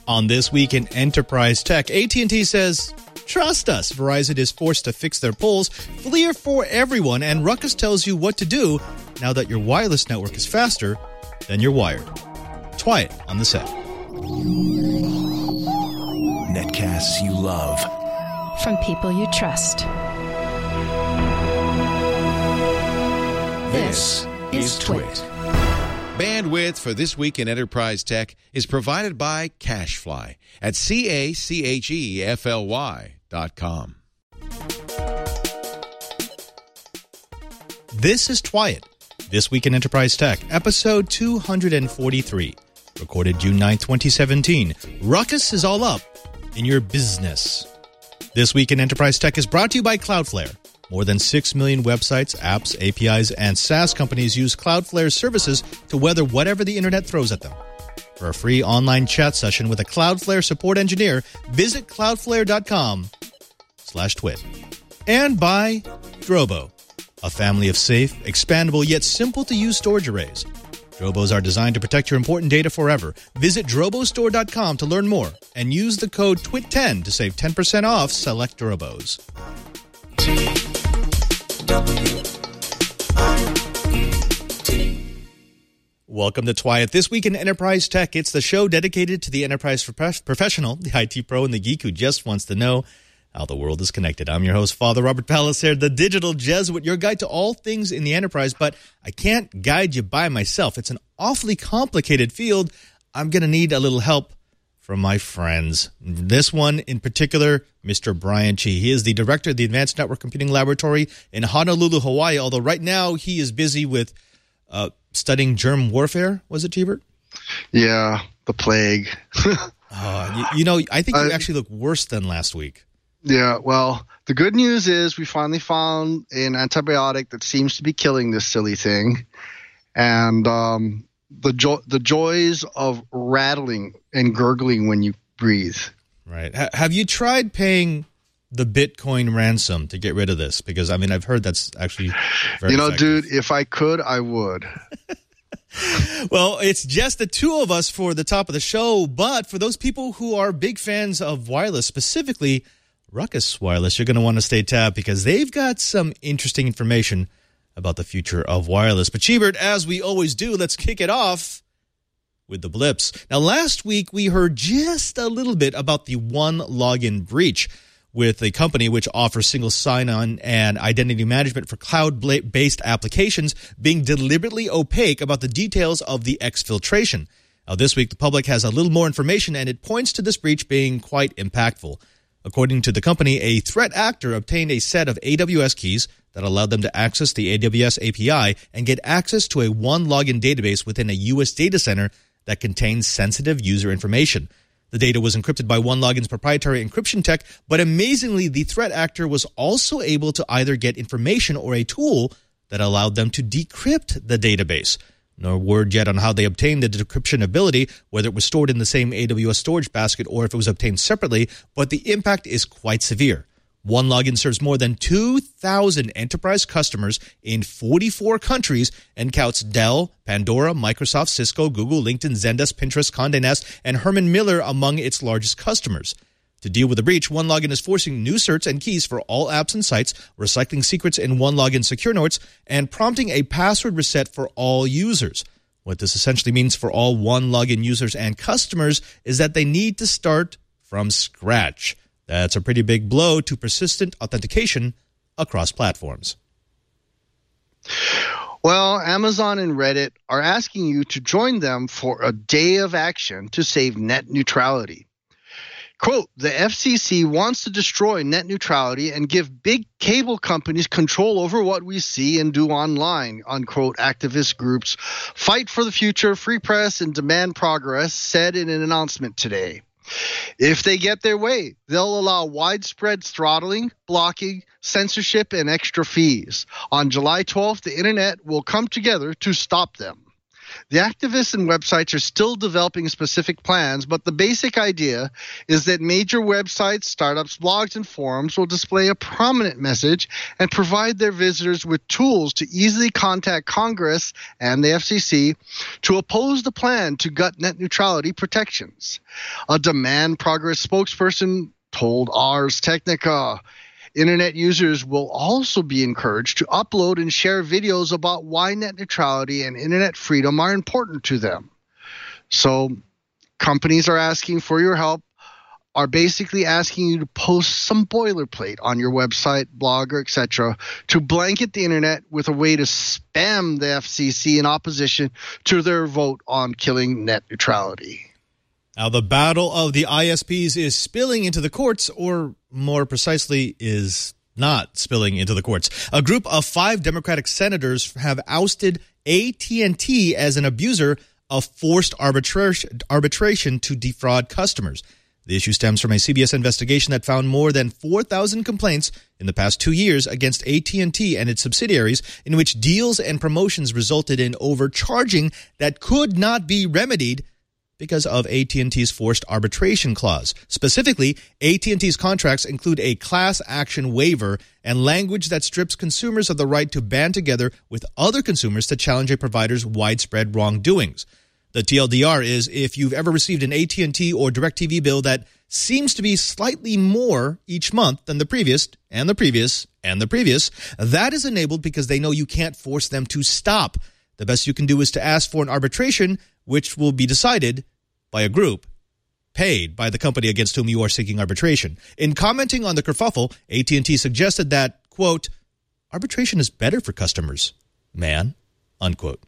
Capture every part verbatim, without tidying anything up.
On This Week in Enterprise Tech, A T and T says, trust us. Verizon is forced to fix their poles. Clear for everyone. And Ruckus tells you what to do now that your wireless network is faster than you're wired. Twiet on the set. Netcasts you love. From people you trust. This, this is Twit. Bandwidth for This Week in Enterprise Tech is provided by CacheFly at C A C H E F L Y dot com. This is Twiet, This Week in Enterprise Tech, episode two forty-three, recorded June ninth, twenty seventeen. Ruckus is all up in your business. This Week in Enterprise Tech is brought to you by Cloudflare. More than six million websites, apps, A P Is, and SaaS companies use Cloudflare's services to weather whatever the internet throws at them. For a free online chat session with a Cloudflare support engineer, visit cloudflare.com slash twit. And by Drobo, a family of safe, expandable, yet simple-to-use storage arrays. Drobos are designed to protect your important data forever. Visit drobo store dot com to learn more and use the code twit ten to save ten percent off select Drobos. Welcome to Twiet. This Week in Enterprise Tech, it's the show dedicated to the enterprise prof- professional, the I T pro, and the geek who just wants to know how the world is connected. I'm your host, Father Robert Palisser, the digital Jesuit, your guide to all things in the enterprise, but I can't guide you by myself. It's an awfully complicated field. I'm going to need a little help from my friends. This one in particular, Mister Brian Chi. He is the director of the Advanced Network Computing Laboratory in Honolulu, Hawaii, although right now he is busy with uh, studying germ warfare. Was it, Tibert? Yeah, the plague. uh, you, you know, I think you uh, actually look worse than last week. Yeah, well, the good news is we finally found an antibiotic that seems to be killing this silly thing. And um, the jo- the joys of rattling and gurgling when you breathe. Right. H- have you tried paying the Bitcoin ransom to get rid of this? Because, I mean, I've heard that's actually very You know, effective. dude, if I could, I would. Well, it's just the two of us for the top of the show, but for those people who are big fans of wireless, specifically Ruckus Wireless, you're going to want to stay tapped because they've got some interesting information about the future of wireless. But Chibert, as we always do, let's kick it off with the blips. Now, last week we heard just a little bit about the One Login breach with a company which offers single sign-on and identity management for cloud-based applications being deliberately opaque about the details of the exfiltration. Now, this week the public has a little more information, and it points to this breach being quite impactful. According to the company, a threat actor obtained a set of A W S keys that allowed them to access the A W S A P I and get access to a one login database within a U S data center that contains sensitive user information. The data was encrypted by OneLogin's proprietary encryption tech, but amazingly, the threat actor was also able to either get information or a tool that allowed them to decrypt the database. No word yet on how they obtained the decryption ability, whether it was stored in the same A W S storage basket or if it was obtained separately, but the impact is quite severe. OneLogin serves more than two thousand enterprise customers in forty-four countries and counts Dell, Pandora, Microsoft, Cisco, Google, LinkedIn, Zendesk, Pinterest, Condé Nast, and Herman Miller among its largest customers. To deal with the breach, OneLogin is forcing new certs and keys for all apps and sites, recycling secrets in OneLogin secure notes, and prompting a password reset for all users. What this essentially means for all OneLogin users and customers is that they need to start from scratch. That's a pretty big blow to persistent authentication across platforms. Well, Amazon and Reddit are asking you to join them for a day of action to save net neutrality. Quote, the F C C wants to destroy net neutrality and give big cable companies control over what we see and do online, unquote, activist groups Fight for the Future, Free Press, and Demand Progress said in an announcement today. If they get their way, they'll allow widespread throttling, blocking, censorship, and extra fees. On July twelfth, the internet will come together to stop them. The activists and websites are still developing specific plans, but the basic idea is that major websites, startups, blogs, and forums will display a prominent message and provide their visitors with tools to easily contact Congress and the F C C to oppose the plan to gut net neutrality protections. A Demand Progress spokesperson told Ars Technica. Internet users will also be encouraged to upload and share videos about why net neutrality and internet freedom are important to them. So companies are asking for your help, are basically asking you to post some boilerplate on your website, blog, or et cetera to blanket the internet with a way to spam the F C C in opposition to their vote on killing net neutrality. Now, the battle of the I S Ps is spilling into the courts, or more precisely, is not spilling into the courts. A group of five Democratic senators have ousted A T and T as an abuser of forced arbitration, arbitration to defraud customers. The issue stems from a C B S investigation that found more than four thousand complaints in the past two years against A T and T and its subsidiaries, in which deals and promotions resulted in overcharging that could not be remedied because of A T and T's forced arbitration clause. Specifically, A T and T's contracts include a class action waiver and language that strips consumers of the right to band together with other consumers to challenge a provider's widespread wrongdoings. The T L D R is, if you've ever received an A T and T or DirecTV bill that seems to be slightly more each month than the previous, and the previous, and the previous, that is enabled because they know you can't force them to stop. The best you can do is to ask for an arbitration, which will be decided by a group paid by the company against whom you are seeking arbitration. In commenting on the kerfuffle, A T and T suggested that, quote, arbitration is better for customers, man, unquote.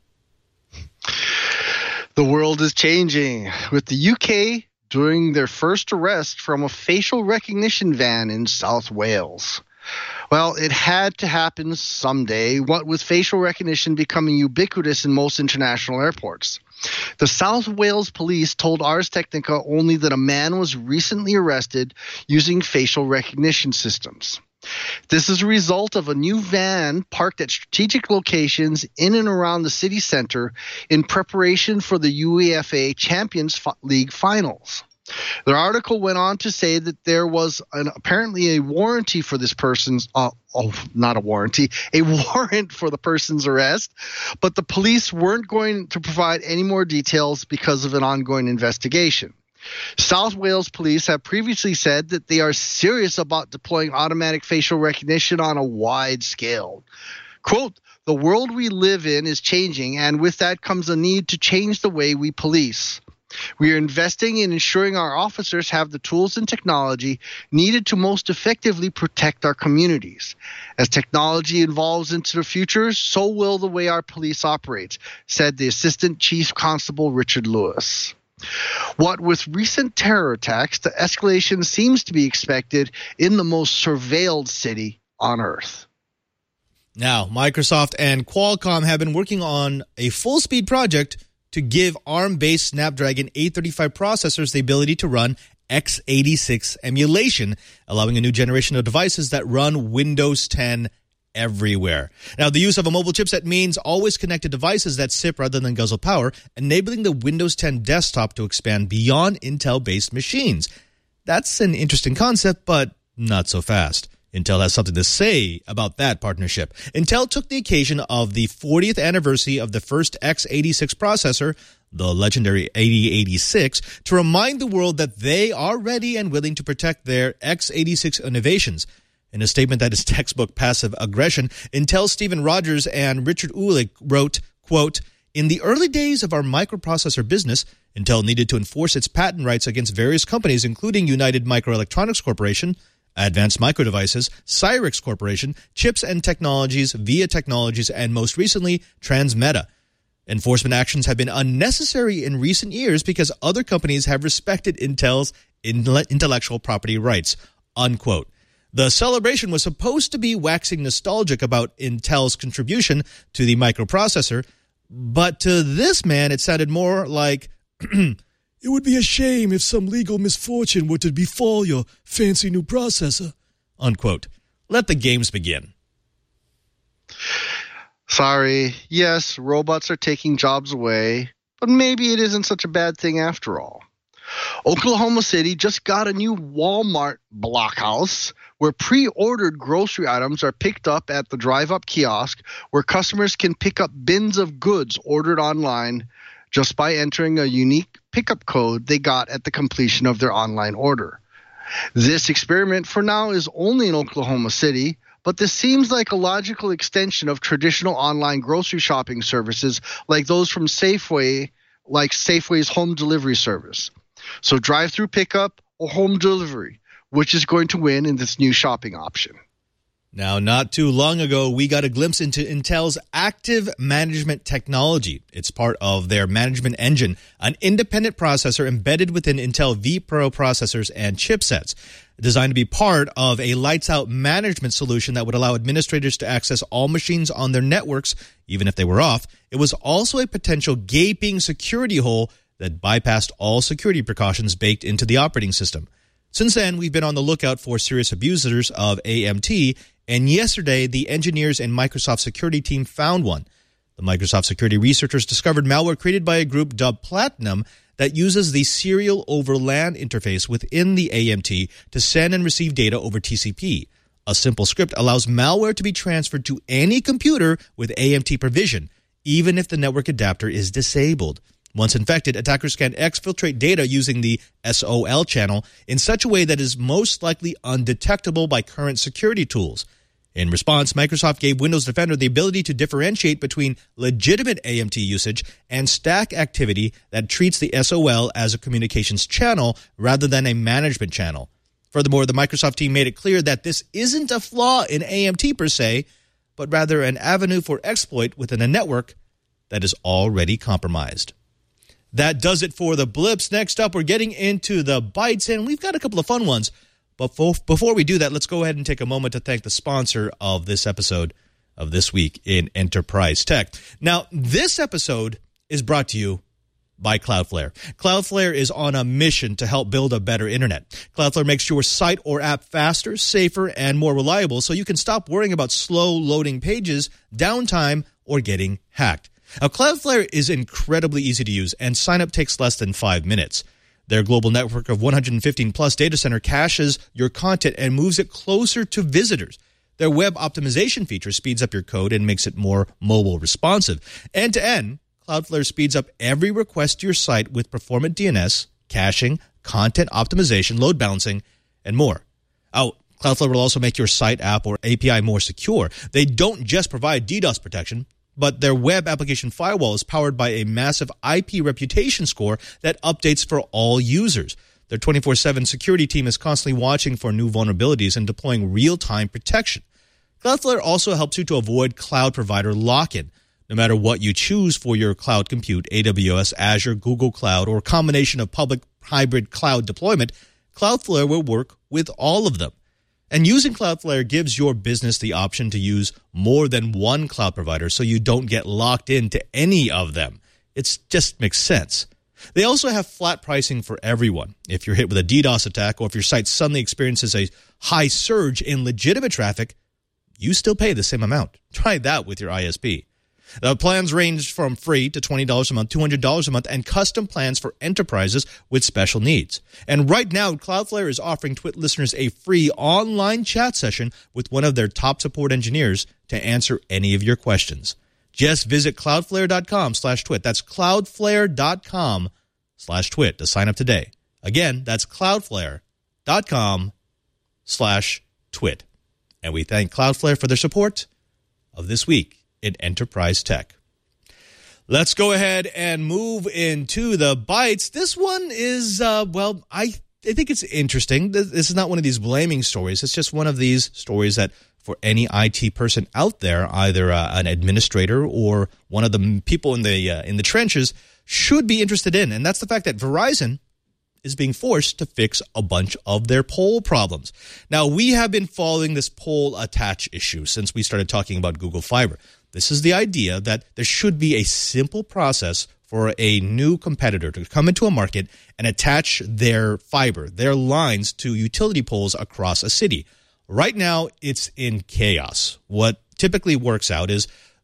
The world is changing, with the U K doing their first arrest from a facial recognition van in South Wales. Well, it had to happen someday, what with facial recognition becoming ubiquitous in most international airports. The South Wales police told Ars Technica only that a man was recently arrested using facial recognition systems. This is a result of a new van parked at strategic locations in and around the city center in preparation for the UEFA Champions League finals. The article went on to say that there was an, apparently a warranty for this person's uh, oh, not a warranty, a warrant for the person's arrest, but the police weren't going to provide any more details because of an ongoing investigation. South Wales police have previously said that they are serious about deploying automatic facial recognition on a wide scale. Quote, the world we live in is changing, and with that comes a need to change the way we police. We are investing in ensuring our officers have the tools and technology needed to most effectively protect our communities. As technology evolves into the future, so will the way our police operates, said the Assistant Chief Constable Richard Lewis. What with recent terror attacks, the escalation seems to be expected in the most surveilled city on Earth. Now, Microsoft and Qualcomm have been working on a full-speed project to give ARM-based Snapdragon eight thirty-five processors the ability to run x eighty-six emulation, allowing a new generation of devices that run Windows ten everywhere. Now, the use of a mobile chipset means always connected devices that sip rather than guzzle power, enabling the Windows ten desktop to expand beyond Intel-based machines. That's an interesting concept, but not so fast. Intel has something to say about that partnership. Intel took the occasion of the fortieth anniversary of the first x eighty-six processor, the legendary eighty eighty-six, to remind the world that they are ready and willing to protect their x eighty-six innovations. In a statement that is textbook passive aggression, Intel's Stephen Rogers and Richard Ulick wrote, quote, in the early days of our microprocessor business, Intel needed to enforce its patent rights against various companies, including United Microelectronics Corporation, Advanced Micro Devices, Cyrix Corporation, Chips and Technologies, VIA Technologies, and most recently, Transmeta. Enforcement actions have been unnecessary in recent years because other companies have respected Intel's intellectual property rights, unquote. The celebration was supposed to be waxing nostalgic about Intel's contribution to the microprocessor, but to this man it sounded more like, it would be a shame if some legal misfortune were to befall your fancy new processor, unquote. Let the games begin. Sorry, yes, robots are taking jobs away, but maybe it isn't such a bad thing after all. Oklahoma City just got a new Walmart blockhouse where pre-ordered grocery items are picked up at the drive-up kiosk where customers can pick up bins of goods ordered online just by entering a unique pickup code they got at the completion of their online order. This experiment for now is only in Oklahoma City, but this seems like a logical extension of traditional online grocery shopping services like those from Safeway, like Safeway's home delivery service. So drive-through pickup or home delivery, which is going to win in this new shopping option? Now, not too long ago, we got a glimpse into Intel's active management technology. It's part of their management engine, an independent processor embedded within Intel vPro processors and chipsets, designed to be part of a lights-out management solution that would allow administrators to access all machines on their networks, even if they were off. It was also a potential gaping security hole that bypassed all security precautions baked into the operating system. Since then, we've been on the lookout for serious abusers of A M T, and yesterday, the engineers and Microsoft security team found one. The Microsoft security researchers discovered malware created by a group dubbed Platinum that uses the serial over LAN interface within the A M T to send and receive data over T C P. A simple script allows malware to be transferred to any computer with A M T provision, even if the network adapter is disabled. Once infected, attackers can exfiltrate data using the S O L channel in such a way that is most likely undetectable by current security tools. In response, Microsoft gave Windows Defender the ability to differentiate between legitimate A M T usage and stack activity that treats the S O L as a communications channel rather than a management channel. Furthermore, the Microsoft team made it clear that this isn't a flaw in A M T per se, but rather an avenue for exploit within a network that is already compromised. That does it for the blips. Next up, we're getting into the bites, and we've got a couple of fun ones. But before we do that, let's go ahead and take a moment to thank the sponsor of this episode of This Week in Enterprise Tech. Now, this episode is brought to you by Cloudflare. Cloudflare is on a mission to help build a better internet. Cloudflare makes your site or app faster, safer, and more reliable so you can stop worrying about slow loading pages, downtime, or getting hacked. Now, Cloudflare is incredibly easy to use, and sign-up takes less than five minutes. Their global network of one hundred fifteen plus data center caches your content and moves it closer to visitors. Their web optimization feature speeds up your code and makes it more mobile responsive. End-to-end, Cloudflare speeds up every request to your site with performant D N S, caching, content optimization, load balancing, and more. Oh, Cloudflare will also make your site, app, or A P I more secure. They don't just provide DDoS protection, but their web application firewall is powered by a massive I P reputation score that updates for all users. Their twenty-four seven security team is constantly watching for new vulnerabilities and deploying real-time protection. Cloudflare also helps you to avoid cloud provider lock-in. No matter what you choose for your cloud compute, A W S, Azure, Google Cloud, or a combination of public hybrid cloud deployment, Cloudflare will work with all of them. And using Cloudflare gives your business the option to use more than one cloud provider so you don't get locked into any of them. It just makes sense. They also have flat pricing for everyone. If you're hit with a DDoS attack or if your site suddenly experiences a high surge in legitimate traffic, you still pay the same amount. Try that with your I S P. The plans range from free to twenty dollars a month, two hundred dollars a month, and custom plans for enterprises with special needs. And right now, Cloudflare is offering Twit listeners a free online chat session with one of their top support engineers to answer any of your questions. Just visit cloudflare.com slash twit. That's cloudflare.com slash twit to sign up today. Again, that's cloudflare.com slash twit. And we thank Cloudflare for their support of This Week in Enterprise Tech. Let's go ahead and move into the bites. This one is, uh, well, I, I think it's interesting. This is not one of these blaming stories. It's just one of these stories that for any I T person out there, either uh, an administrator or one of the people in the uh, in the trenches, should be interested in. And that's the fact that Verizon is being forced to fix a bunch of their poll problems. Now, we have been following this poll attach issue since we started talking about Google Fiber. This is the idea that there should be a simple process for a new competitor to come into a market and attach their fiber, their lines to utility poles across a city. Right now, it's in chaos. What typically works out is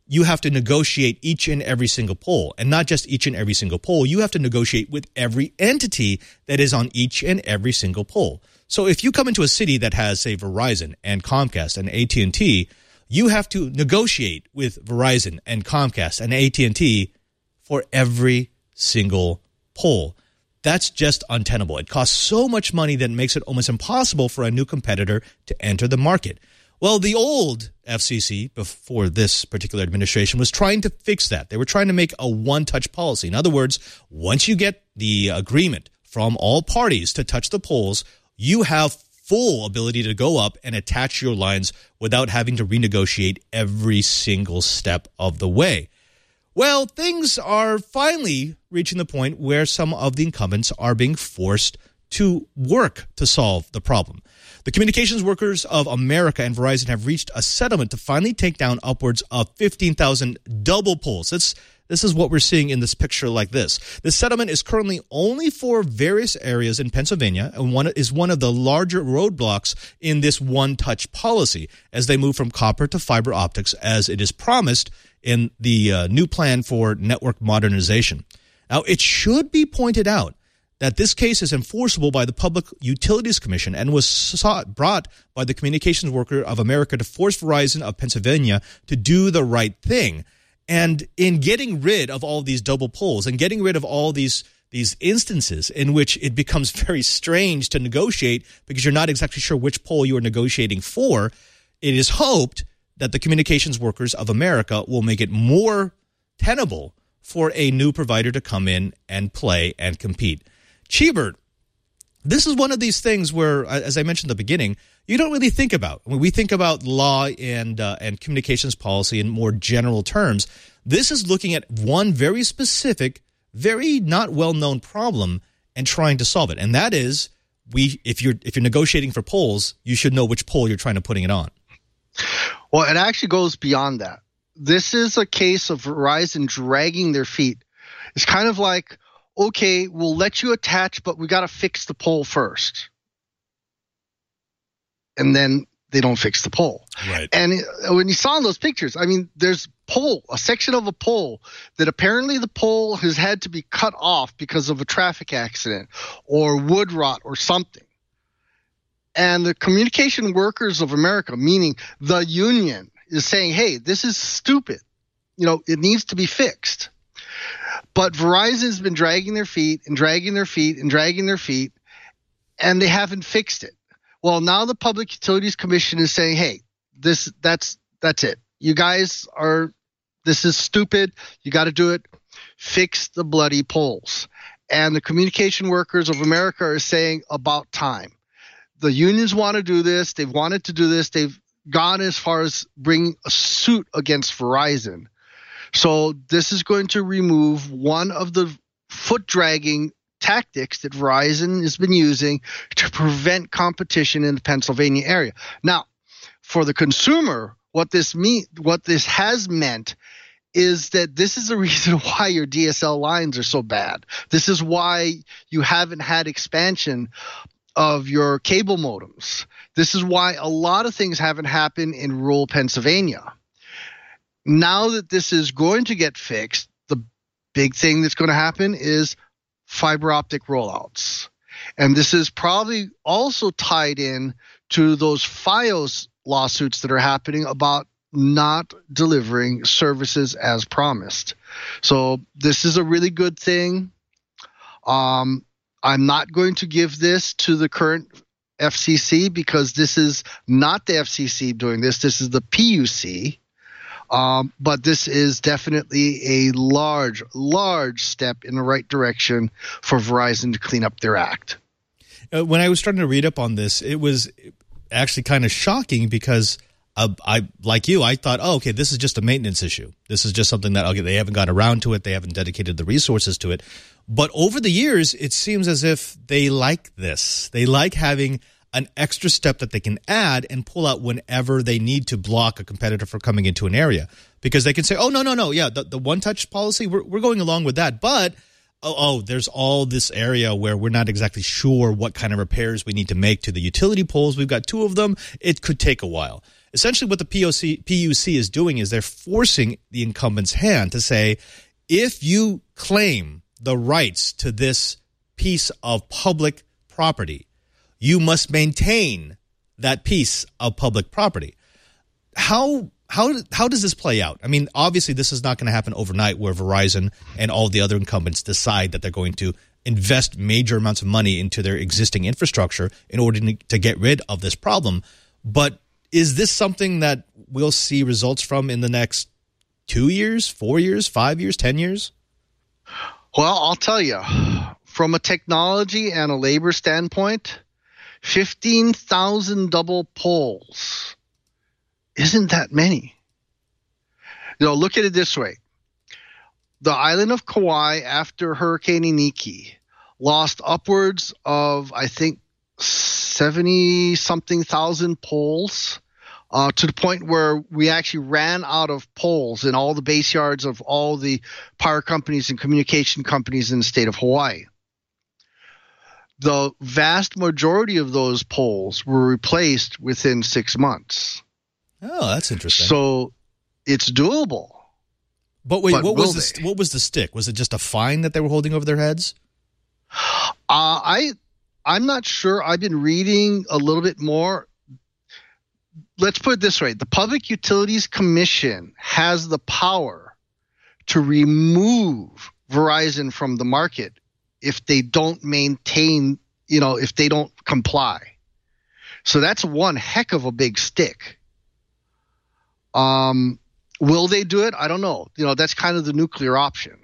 you have to negotiate each and every single pole. And not just each and every single pole, you have to negotiate with every entity that is on each and every single pole. So if you come into a city that has, say, Verizon and Comcast and A T and T, you have to negotiate with Verizon and Comcast and A T and T for every single pole. That's just untenable. It costs so much money that it makes it almost impossible for a new competitor to enter the market. Well, the old F C C, before this particular administration, was trying to fix that. They were trying to make a one-touch policy. In other words, once you get the agreement from all parties to touch the poles, you have full ability to go up and attach your lines without having to renegotiate every single step of the way. Well, things are finally reaching the point where some of the incumbents are being forced to work to solve the problem. The Communications Workers of America and Verizon have reached a settlement to finally take down upwards of fifteen thousand double poles. That's, this is what we're seeing in this picture like this. The settlement is currently only for various areas in Pennsylvania and one is one of the larger roadblocks in this one-touch policy as they move from copper to fiber optics as it is promised in the uh, new plan for network modernization. Now, it should be pointed out that this case is enforceable by the Public Utilities Commission and was sought, brought by the Communications Worker of America to force Verizon of Pennsylvania to do the right thing. And in getting rid of all these double poles and getting rid of all these these instances in which it becomes very strange to negotiate because you're not exactly sure which pole you are negotiating for, it is hoped that the Communications Workers of America will make it more tenable for a new provider to come in and play and compete. Cheebert, this is one of these things where, as I mentioned at the beginning, you don't really think about. When we think about law and uh, and communications policy in more general terms, this is looking at one very specific, very not well-known problem and trying to solve it. And that is, we if you're if you're negotiating for poles, you should know which pole you're trying to putting it on. Well, it actually goes beyond that. This is a case of Verizon dragging their feet. It's kind of like, okay, we'll let you attach, but we got to fix the pole first. And then they don't fix the pole. Right. And when you saw in those pictures, I mean, there's pole, a section of a pole that apparently the pole has had to be cut off because of a traffic accident or wood rot or something. And the Communication Workers of America, meaning the union, is saying, hey, this is stupid. You know, it needs to be fixed. But Verizon's been dragging their feet and dragging their feet and dragging their feet, and they haven't fixed it. Well, now the Public Utilities Commission is saying, hey, this that's that's it. You guys are this is stupid. You got to do it. Fix the bloody poles. And the Communication Workers of America are saying about time. The unions want to do this. They've wanted to do this. They've gone as far as bringing a suit against Verizon. So this is going to remove one of the foot-dragging tactics that Verizon has been using to prevent competition in the Pennsylvania area. Now, for the consumer, what this mean, what this has meant is that this is the reason why your D S L lines are so bad. This is why you haven't had expansion of your cable modems. This is why a lot of things haven't happened in rural Pennsylvania. Now that this is going to get fixed, the big thing that's going to happen is fiber optic rollouts. And this is probably also tied in to those FiOS lawsuits that are happening about not delivering services as promised. So this is a really good thing. Um, I'm not going to give this to the current F C C because this is not the F C C doing this. This is the P U C. Um, but this is definitely a large, large step in the right direction for Verizon to clean up their act. Uh, when I was starting to read up on this, it was actually kind of shocking because uh, I, like you, I thought, oh, okay, this is just a maintenance issue. This is just something that okay, they haven't got around to it. They haven't dedicated the resources to it. But over the years, it seems as if they like this. They like having an extra step that they can add and pull out whenever they need to block a competitor from coming into an area. Because they can say, oh, no, no, no, yeah, the, the one-touch policy, we're, we're going along with that. But oh, oh, there's all this area where we're not exactly sure what kind of repairs we need to make to the utility poles. We've got two of them. It could take a while. Essentially, what the P O C, P U C is doing is they're forcing the incumbent's hand to say, if you claim the rights to this piece of public property, you must maintain that piece of public property. How how how does this play out? I mean, obviously, this is not going to happen overnight where Verizon and all the other incumbents decide that they're going to invest major amounts of money into their existing infrastructure in order to get rid of this problem. But is this something that we'll see results from in the next two years, four years, five years, ten years? Well, I'll tell you, from a technology and a labor standpoint, fifteen thousand double poles isn't that many. You know, look at it this way. The island of Kauai, after Hurricane Iniki, lost upwards of, I think, seventy-something thousand poles, uh, to the point where we actually ran out of poles in all the base yards of all the power companies and communication companies in the state of Hawaii. The vast majority of those poles were replaced within six months. Oh, that's interesting. So it's doable. But wait, but what was the they? what was the stick? Was it just a fine that they were holding over their heads? Uh, I I'm not sure. I've been reading a little bit more. Let's put it this way: the Public Utilities Commission has the power to remove Verizon from the market if they don't maintain, you know, if they don't comply. So that's one heck of a big stick. Um, will they do it? I don't know. You know, that's kind of the nuclear option.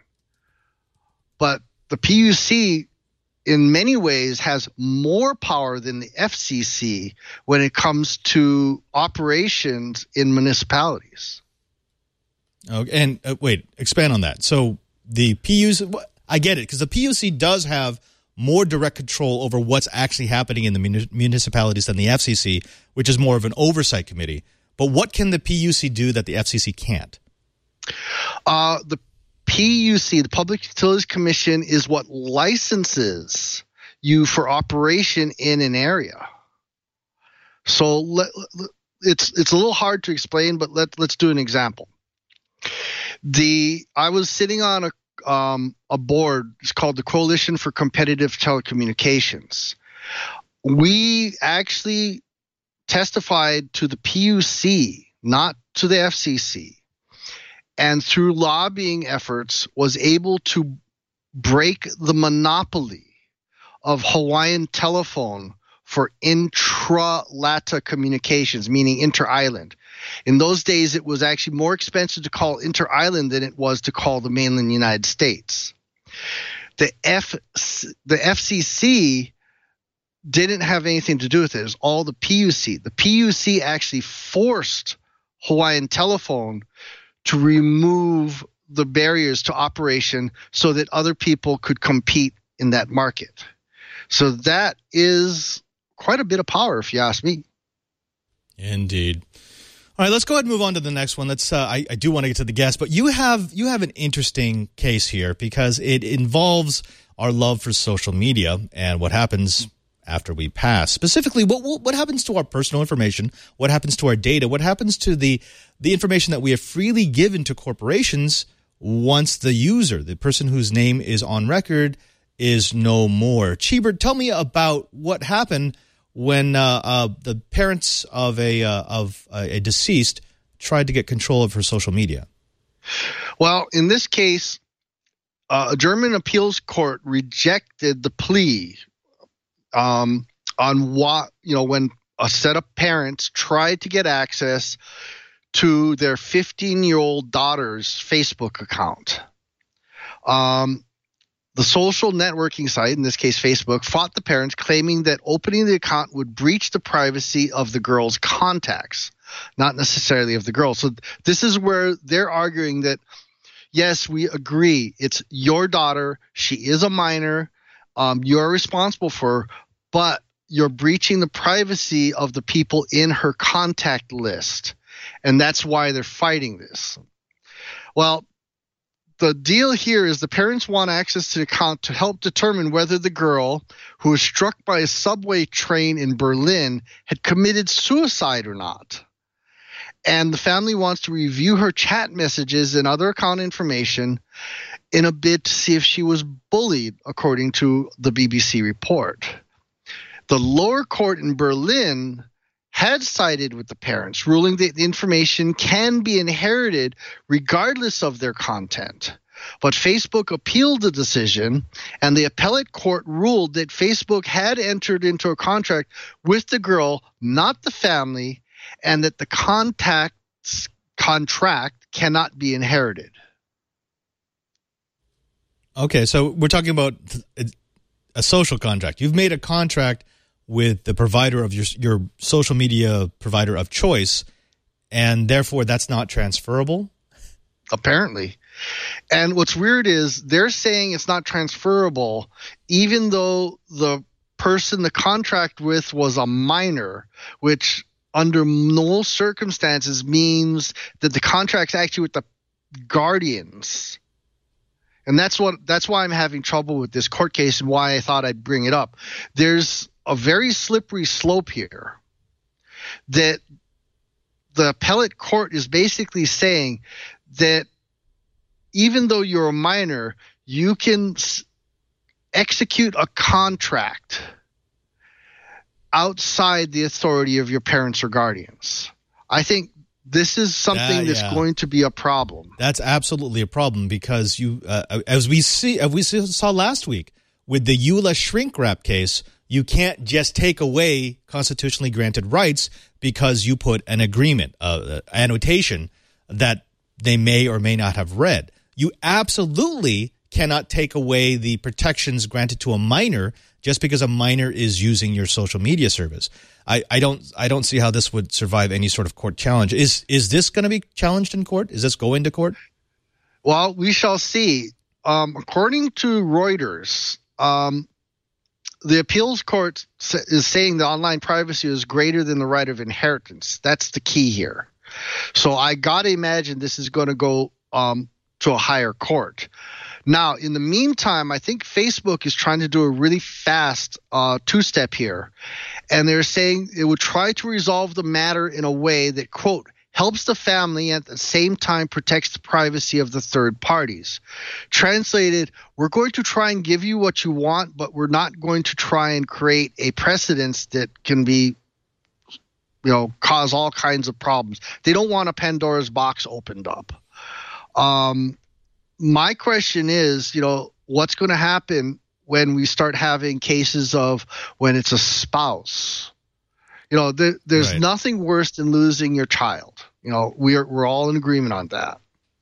But the P U C, in many ways, has more power than the F C C when it comes to operations in municipalities. Okay, and uh, wait, expand on that. So the P U C, I get it, because the P U C does have more direct control over what's actually happening in the muni- municipalities than the F C C, which is more of an oversight committee. But what can the P U C do that the F C C can't? Uh, the P U C, the Public Utilities Commission, is what licenses you for operation in an area. So let, it's it's a little hard to explain, but let let's do an example. The I was sitting on a um, a board. It's called the Coalition for Competitive Telecommunications. We actually testified to the P U C, not to the F C C, and through lobbying efforts was able to break the monopoly of Hawaiian Telephone for intra-LATA communications, meaning inter-island. In those days, it was actually more expensive to call inter-island than it was to call the mainland United States. The F, the F C C didn't have anything to do with it. It was all the P U C. The P U C actually forced Hawaiian Telephone to remove the barriers to operation so that other people could compete in that market. So that is quite a bit of power, if you ask me. Indeed. All right, let's go ahead and move on to the next one. Let's. Uh, I, I do want to get to the guest, but you have you have an interesting case here because it involves our love for social media and what happens after we pass. Specifically, what what happens to our personal information? What happens to our data? What happens to the the information that we have freely given to corporations once the user, the person whose name is on record, is no more? Cheebert, tell me about what happened when uh, uh, the parents of a uh, of a, a deceased tried to get control of her social media. Well, in this case, uh, a German appeals court rejected the plea um, on what, you know, when a set of parents tried to get access to their fifteen-year-old daughter's Facebook account. Um, the social networking site, in this case Facebook, fought the parents, claiming that opening the account would breach the privacy of the girl's contacts, not necessarily of the girl. So this is where they're arguing that, yes, we agree. It's your daughter. She is a minor. Um, you're responsible for her, but you're breaching the privacy of the people in her contact list. And that's why they're fighting this. Well, the deal here is the parents want access to the account to help determine whether the girl who was struck by a subway train in Berlin had committed suicide or not. And the family wants to review her chat messages and other account information in a bid to see if she was bullied, according to the B B C report. The lower court in Berlin had sided with the parents, ruling that the information can be inherited regardless of their content. But Facebook appealed the decision, and the appellate court ruled that Facebook had entered into a contract with the girl, not the family, and that the contact's contract cannot be inherited. Okay, so we're talking about a social contract. You've made a contract with the provider of your your social media provider of choice, and therefore that's not transferable? Apparently. And what's weird is they're saying it's not transferable even though the person the contract with was a minor, which under no circumstances means that the contract's actually with the guardians. And that's what that's why I'm having trouble with this court case and why I thought I'd bring it up. There's a very slippery slope here that the appellate court is basically saying that even though you're a minor, you can s- execute a contract outside the authority of your parents or guardians. I think this is something That, that's yeah. going to be a problem. That's absolutely a problem because you, uh, as we see, as we saw last week with the Eula shrink wrap case, you can't just take away constitutionally granted rights because you put an agreement, uh, annotation that they may or may not have read. You absolutely cannot take away the protections granted to a minor just because a minor is using your social media service. I, I don't I don't see how this would survive any sort of court challenge. Is is this going to be challenged in court? Is this going to court? Well, we shall see. Um, according to Reuters, um, the appeals court is saying that online privacy is greater than the right of inheritance. That's the key here. So I got to imagine this is going to go um, to a higher court. Now, in the meantime, I think Facebook is trying to do a really fast uh, two-step here. And they're saying it would try to resolve the matter in a way that, quote, helps the family and at the same time protects the privacy of the third parties. Translated, we're going to try and give you what you want, but we're not going to try and create a precedence that can be, you know, cause all kinds of problems. They don't want a Pandora's box opened up. Um, my question is, you know, what's going to happen when we start having cases of when it's a spouse? You know, there, there's Right. nothing worse than losing your child. You know, we're we're all in agreement on that.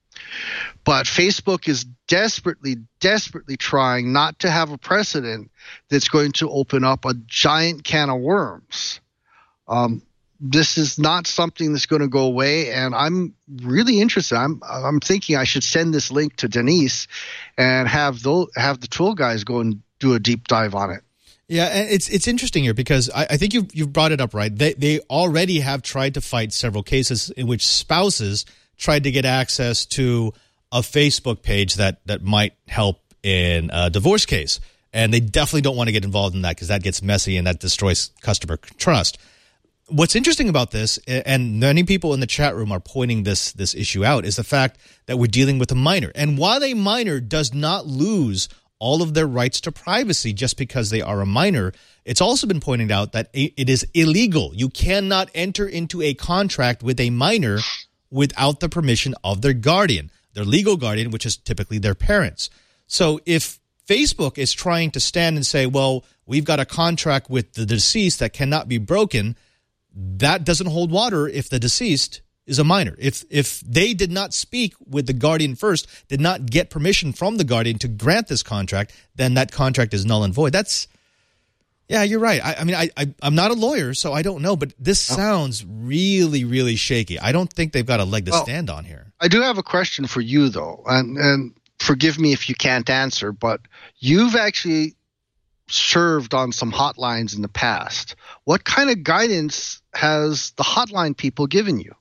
But Facebook is desperately, desperately trying not to have a precedent that's going to open up a giant can of worms. Um, this is not something that's going to go away, and I'm really interested. I'm I'm thinking I should send this link to Denise and have the have the tool guys go and do a deep dive on it. Yeah, and it's it's interesting here because I, I think you've you've brought it up right. They they already have tried to fight several cases in which spouses tried to get access to a Facebook page that that might help in a divorce case, and they definitely don't want to get involved in that because that gets messy and that destroys customer trust. What's interesting about this, and many people in the chat room are pointing this this issue out, is the fact that we're dealing with a minor, and while a minor does not lose all of their rights to privacy just because they are a minor, it's also been pointed out that it is illegal. You cannot enter into a contract with a minor without the permission of their guardian, their legal guardian, which is typically their parents. So if Facebook is trying to stand and say, well, we've got a contract with the deceased that cannot be broken, that doesn't hold water if the deceased is a minor. If if they did not speak with the guardian first, did not get permission from the guardian to grant this contract, then that contract is null and void. That's, yeah, you're right. I, I mean, I, I, I'm not a lawyer, so I don't know, but this sounds really, really shaky. I don't think they've got a leg to Well, stand on here. I do have a question for you, though, and, and forgive me if you can't answer, but you've actually served on some hotlines in the past. What kind of guidance has the hotline people given you?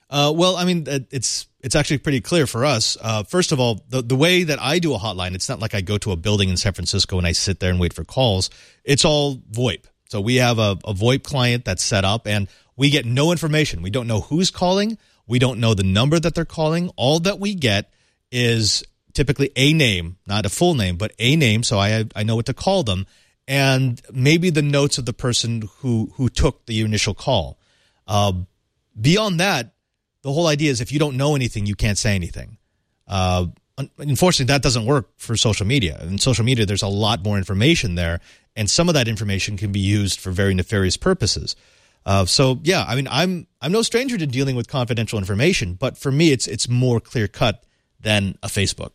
Uh, well, I mean, it's it's actually pretty clear for us. Uh, first of all, the, the way that I do a hotline, it's not like I go to a building in San Francisco and I sit there and wait for calls. It's all VoIP. So we have a, a VoIP client that's set up, and we get no information. We don't know who's calling. We don't know the number that they're calling. All that we get is typically a name, not a full name, but a name, so I I know what to call them, and maybe the notes of the person who, who took the initial call. Uh, beyond that, the whole idea is if you don't know anything, you can't say anything. Uh, unfortunately, that doesn't work for social media. In social media, there's a lot more information there, and some of that information can be used for very nefarious purposes. Uh, so, yeah, I mean, I'm I'm no stranger to dealing with confidential information, but for me, it's it's more clear-cut than a Facebook.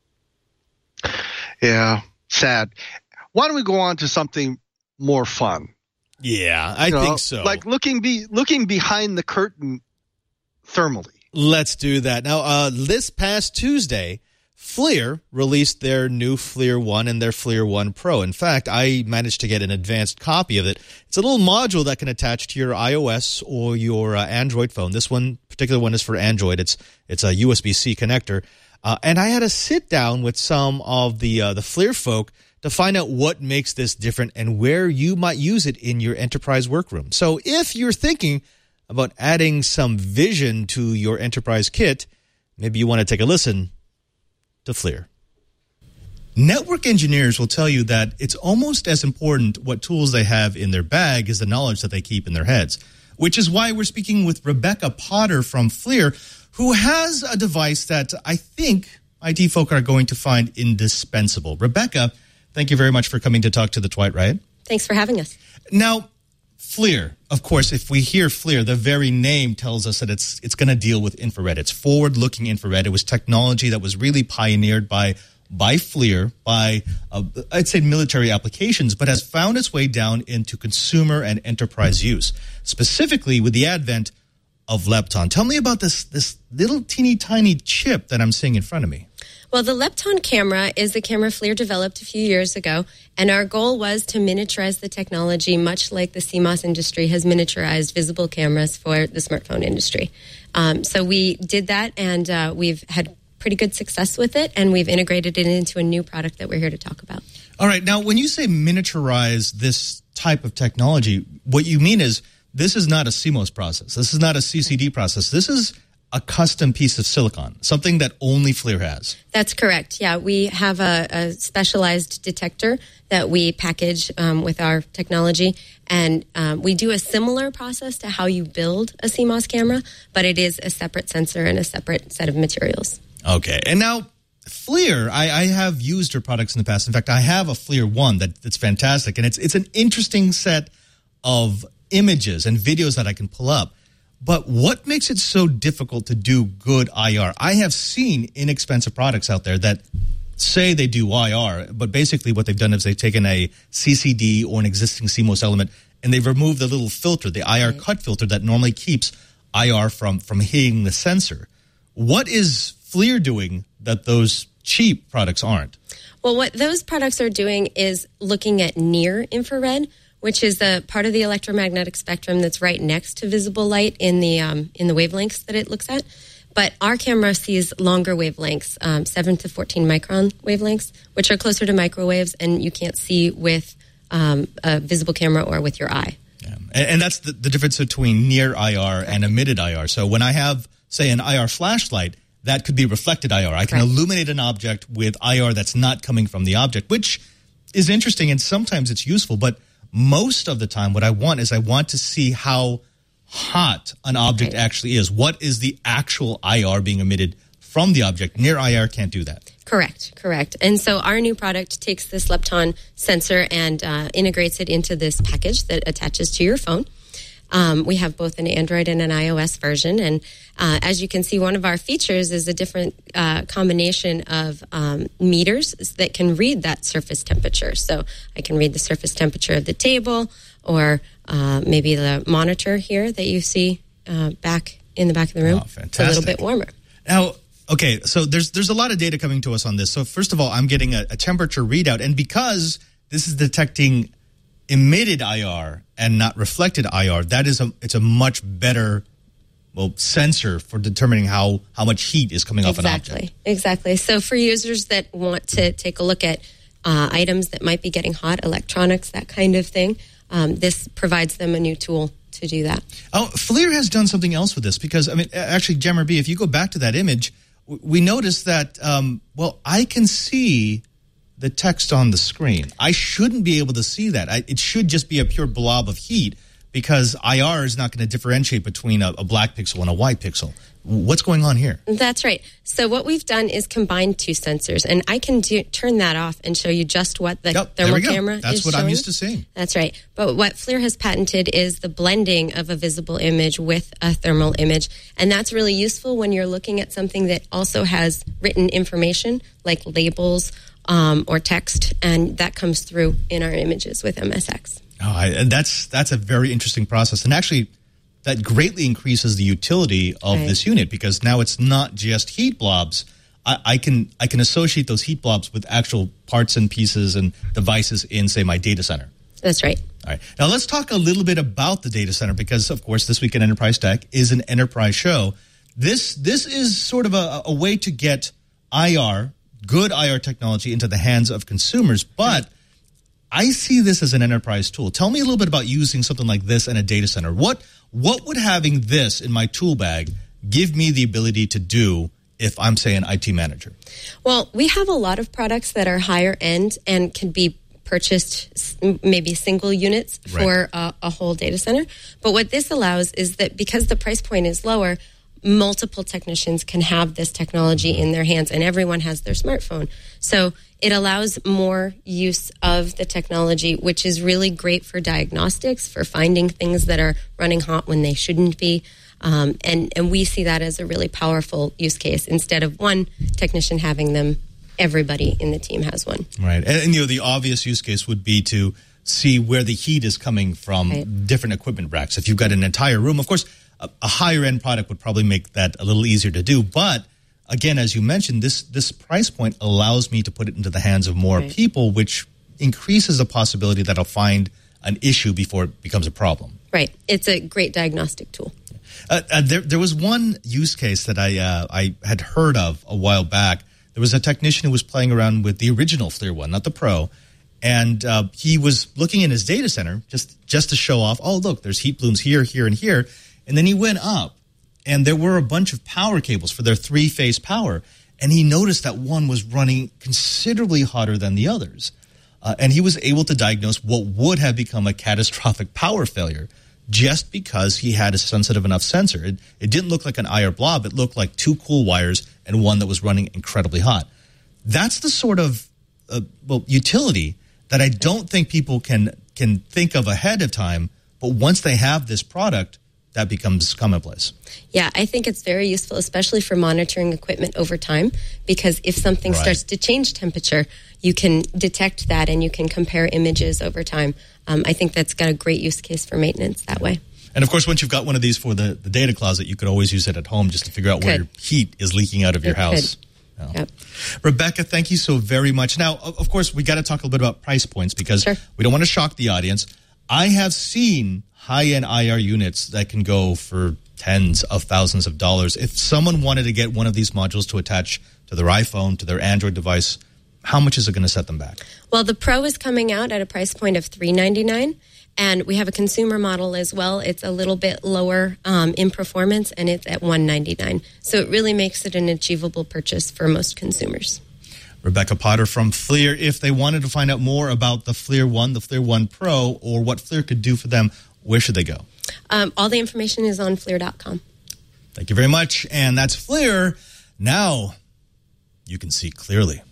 Yeah, sad. Why don't we go on to something more fun? Yeah, I you know, think so. Like looking be looking behind the curtain thermally. Let's do that. Now, uh, this past Tuesday, FLIR released their new FLIR one and their FLIR one Pro. In fact, I managed to get an advanced copy of it. It's a little module that can attach to your iOS or your uh, Android phone. This one, particular one, is for Android. It's it's a U S B C connector. Uh, and I had to sit down with some of the uh, the FLIR folk to find out what makes this different and where you might use it in your enterprise workroom. So if you're thinking about adding some vision to your enterprise kit, maybe you want to take a listen to FLIR. Network engineers will tell you that it's almost as important what tools they have in their bag as the knowledge that they keep in their heads, which is why we're speaking with Rebecca Potter from FLIR, who has a device that I think I T folk are going to find indispensable. Rebecca, thank you very much for coming to talk to the Twite Riot. Thanks for having us. Now, FLIR, of course, if we hear FLIR, the very name tells us that it's it's going to deal with infrared. It's forward-looking infrared. It was technology that was really pioneered by by FLIR, by, uh, I'd say, military applications, but has found its way down into consumer and enterprise use, specifically with the advent of Lepton. Tell me about this this little teeny tiny chip that I'm seeing in front of me. Well, the Lepton camera is the camera FLIR developed a few years ago, and our goal was to miniaturize the technology much like the C MOS industry has miniaturized visible cameras for the smartphone industry. Um, so we did that, and uh, we've had pretty good success with it, and we've integrated it into a new product that we're here to talk about. All right. Now, when you say miniaturize this type of technology, what you mean is this is not a C MOS process. This is not a C C D process. This is a custom piece of silicon, something that only FLIR has. That's correct. Yeah, we have a, a specialized detector that we package um, with our technology, and um, we do a similar process to how you build a C MOS camera, but it is a separate sensor and a separate set of materials. Okay, and now FLIR, I, I have used her products in the past. In fact, I have a FLIR one that, that's fantastic, and it's it's an interesting set of images and videos that I can pull up. But what makes it so difficult to do good I R? I have seen inexpensive products out there that say they do I R, but basically what they've done is they've taken a C C D or an existing C MOS element and they've removed the little filter, the I R right. cut filter that normally keeps I R from, from hitting the sensor. What is FLIR doing that those cheap products aren't? Well, what those products are doing is looking at near infrared, which is the part of the electromagnetic spectrum that's right next to visible light in the um, in the wavelengths that it looks at. But our camera sees longer wavelengths, um, seven to fourteen micron wavelengths, which are closer to microwaves, and you can't see with um, a visible camera or with your eye. Yeah. And, and that's the, the difference between near I R and emitted I R. So when I have, say, an I R flashlight, that could be reflected I R. I can right. illuminate an object with I R that's not coming from the object, which is interesting, and sometimes it's useful, but most of the time, what I want is I want to see how hot an object right. actually is. What is the actual I R being emitted from the object? Near I R can't do that. Correct, correct. And so our new product takes this Lepton sensor and uh, integrates it into this package that attaches to your phone. Um, we have both an Android and an iOS version. And uh, as you can see, one of our features is a different uh, combination of um, meters that can read that surface temperature. So I can read the surface temperature of the table or uh, maybe the monitor here that you see uh, back in the back of the room. Oh, fantastic. It's a little bit warmer. Now, okay, so there's there's a lot of data coming to us on this. So first of all, I'm getting a, a temperature readout. And because this is detecting emitted I R and not reflected I R, that is a it's a much better well, sensor for determining how, how much heat is coming off an object. Exactly, exactly. So for users that want to take a look at uh, items that might be getting hot, electronics, that kind of thing, um, this provides them a new tool to do that. Oh, FLIR has done something else with this because, I mean, actually, Jammer B, if you go back to that image, we noticed that, um, well, I can see the text on the screen. I shouldn't be able to see that. I, it should just be a pure blob of heat because I R is not going to differentiate between a, a black pixel and a white pixel. What's going on here? That's right. So what we've done is combine two sensors, and I can do, turn that off and show you just what the yep, thermal camera is That's what showing. I'm used to seeing. That's right. But what FLIR has patented is the blending of a visible image with a thermal image, and that's really useful when you're looking at something that also has written information like labels um, or text, and that comes through in our images with M S X. Oh, I, and that's that's a very interesting process, and actually, that greatly increases the utility of right. this unit because now it's not just heat blobs. I, I can I can associate those heat blobs with actual parts and pieces and devices in, say, my data center. That's right. All right. Now let's talk a little bit about the data center because, of course, this week in Enterprise Tech is an enterprise show. This this is sort of a, a way to get I R, good I R technology, into the hands of consumers, but I see this as an enterprise tool. Tell me a little bit about using something like this in a data center. What what would having this in my tool bag give me the ability to do if I'm, say, an I T manager? Well, we have a lot of products that are higher end and can be purchased maybe single units for right. a, a whole data center. But what this allows is that because the price point is lower, multiple technicians can have this technology in their hands, and everyone has their smartphone. So it allows more use of the technology, which is really great for diagnostics, for finding things that are running hot when they shouldn't be. Um, and, and we see that as a really powerful use case. Instead of one technician having them, everybody in the team has one. Right. And, and you know, the obvious use case would be to see where the heat is coming from right. different equipment racks. If you've got an entire room, of course, a, a higher end product would probably make that a little easier to do. But again, as you mentioned, this this price point allows me to put it into the hands of more right. people, which increases the possibility that I'll find an issue before it becomes a problem. Right. It's a great diagnostic tool. Uh, uh, there, there was one use case that I uh, I had heard of a while back. There was a technician who was playing around with the original FLIR one, not the Pro, and uh, he was looking in his data center just, just to show off, oh, look, there's heat blooms here, here, and here. And then he went up, and there were a bunch of power cables for their three-phase power, and he noticed that one was running considerably hotter than the others. Uh, and he was able to diagnose what would have become a catastrophic power failure just because he had a sensitive enough sensor. It, it didn't look like an I R blob. It looked like two cool wires and one that was running incredibly hot. That's the sort of uh, well utility that I don't think people can can think of ahead of time, but once they have this product, that becomes commonplace. Yeah, I think it's very useful, especially for monitoring equipment over time, because if something right. starts to change temperature, you can detect that and you can compare images over time. Um, I think that's got a great use case for maintenance that way. And of course, once you've got one of these for the, the data closet, you could always use it at home just to figure out could. where heat is leaking out of your it house. Oh. Yep. Rebecca, thank you so very much. Now, of course, we got to talk a little bit about price points because sure. we don't want to shock the audience. I have seen high-end I R units that can go for tens of thousands of dollars. If someone wanted to get one of these modules to attach to their iPhone, to their Android device, how much is it going to set them back? Well, the Pro is coming out at a price point of three hundred ninety-nine dollars. And we have a consumer model as well. It's a little bit lower um, in performance, and it's at one hundred ninety-nine dollars. So it really makes it an achievable purchase for most consumers. Rebecca Potter from FLIR. If they wanted to find out more about the FLIR One, the FLIR One Pro, or what FLIR could do for them, where should they go? Um, all the information is on FLIR dot com. Thank you very much. And that's FLIR. Now you can see clearly.